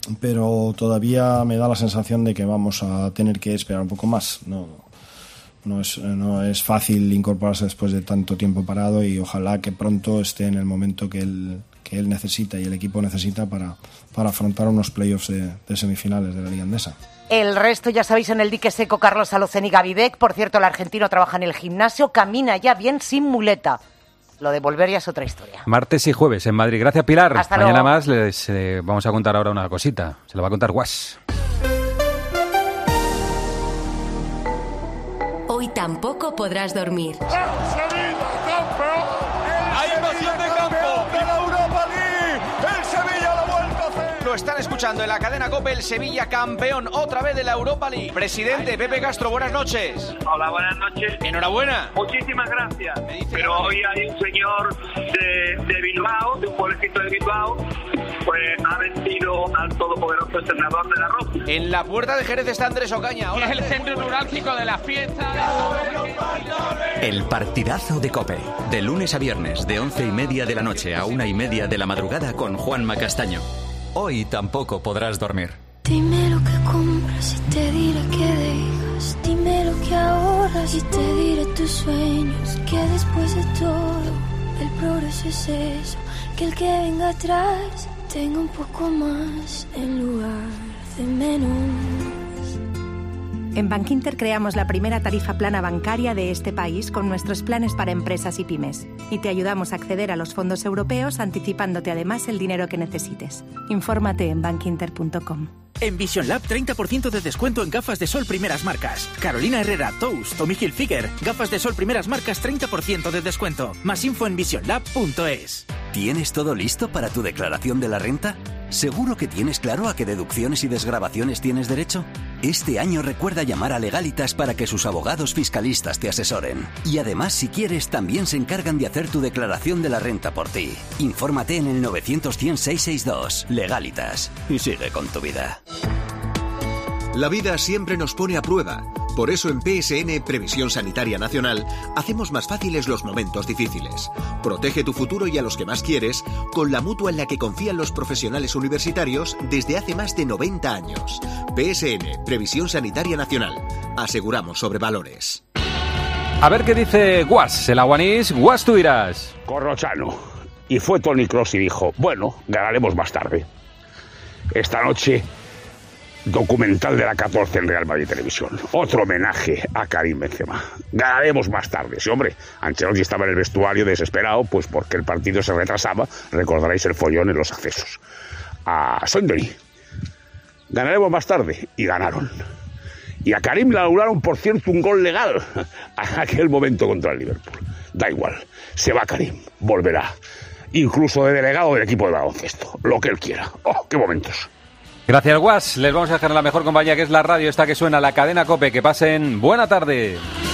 todavía me da la sensación de que vamos a tener que esperar un poco más. No es fácil incorporarse después de tanto tiempo parado, y ojalá que pronto esté en el momento que él necesita y el equipo necesita para afrontar unos playoffs de semifinales de la Liga Endesa. el resto ya sabéis en el dique seco Carlos Alocen y Gavidec. Por cierto, el argentino trabaja en el gimnasio, camina ya bien sin muleta. Lo de volver ya es otra historia. Martes y jueves en Madrid. Gracias, Pilar. Hasta Mañana luego. más les vamos a contar ahora una cosita. Se lo va a contar Guas. Hoy tampoco podrás dormir. Hay invasión de campo de la Europa League. El Sevilla lo vuelve a hacer. No están escuchando en la cadena COPE, el Sevilla campeón otra vez de la Europa League. Presidente Pepe Castro, buenas noches. Hola, buenas noches. Enhorabuena. Muchísimas gracias. Pero hoy hay un señor de Bilbao, de un pueblecito de Bilbao, pues ha vencido al todopoderoso entrenador de la Roca. En la puerta de Jerez está Andrés Ocaña. Hola, es el centro neurálgico de la fiesta. El partidazo de COPE. De lunes a viernes, de 11:30 de la noche a 1:30 de la madrugada con Juanma Castaño. Hoy tampoco podrás dormir. Dime lo que compras y te diré que dejas. Dime lo que ahorras y te diré tus sueños. Que después de todo, el progreso es eso. Que el que venga atrás tenga un poco más en lugar de menos. En Bankinter creamos la primera tarifa plana bancaria de este país con nuestros planes para empresas y pymes. Y te ayudamos a acceder a los fondos europeos anticipándote además el dinero que necesites. Infórmate en bankinter.com. En Vision Lab, 30% de descuento en gafas de sol primeras marcas. Carolina Herrera, Tous, Tommy Hilfiger. Gafas de sol primeras marcas, 30% de descuento. Más info en visionlab.es. ¿Tienes todo listo para tu declaración de la renta? ¿Seguro que tienes claro a qué deducciones y desgravaciones tienes derecho? Este año recuerda llamar a Legalitas para que sus abogados fiscalistas te asesoren. Y además, si quieres, también se encargan de hacer tu declaración de la renta por ti. Infórmate en el 900-100-662. Legalitas. Y sigue con tu vida. La vida siempre nos pone a prueba. Por eso en PSN, Previsión Sanitaria Nacional, hacemos más fáciles los momentos difíciles. Protege tu futuro y a los que más quieres con la mutua en la que confían los profesionales universitarios desde hace más de 90 años. PSN, Previsión Sanitaria Nacional. Aseguramos sobre valores. A ver qué dice Guas, el aguanís. Guas, tú dirás. Corrochano. Y fue Toni Kroos y dijo, bueno, ganaremos más tarde. Esta noche... documental de la 14 en Real Madrid Televisión. Otro homenaje a Karim Benzema. Ganaremos más tarde. Sí, hombre, Ancelotti estaba en el vestuario desesperado, pues porque el partido se retrasaba. Recordaréis el follón en los accesos. A Saint-Denis. Ganaremos más tarde. Y ganaron. Y a Karim le anularon, por cierto, un gol legal a aquel momento contra el Liverpool. Da igual. Se va Karim. Volverá. Incluso de delegado del equipo de baloncesto. Lo que él quiera. ¡Oh, qué momentos! Gracias, Guas. Les vamos a dejar en la mejor compañía, que es la radio esta que suena, la cadena COPE. Que pasen buena tarde.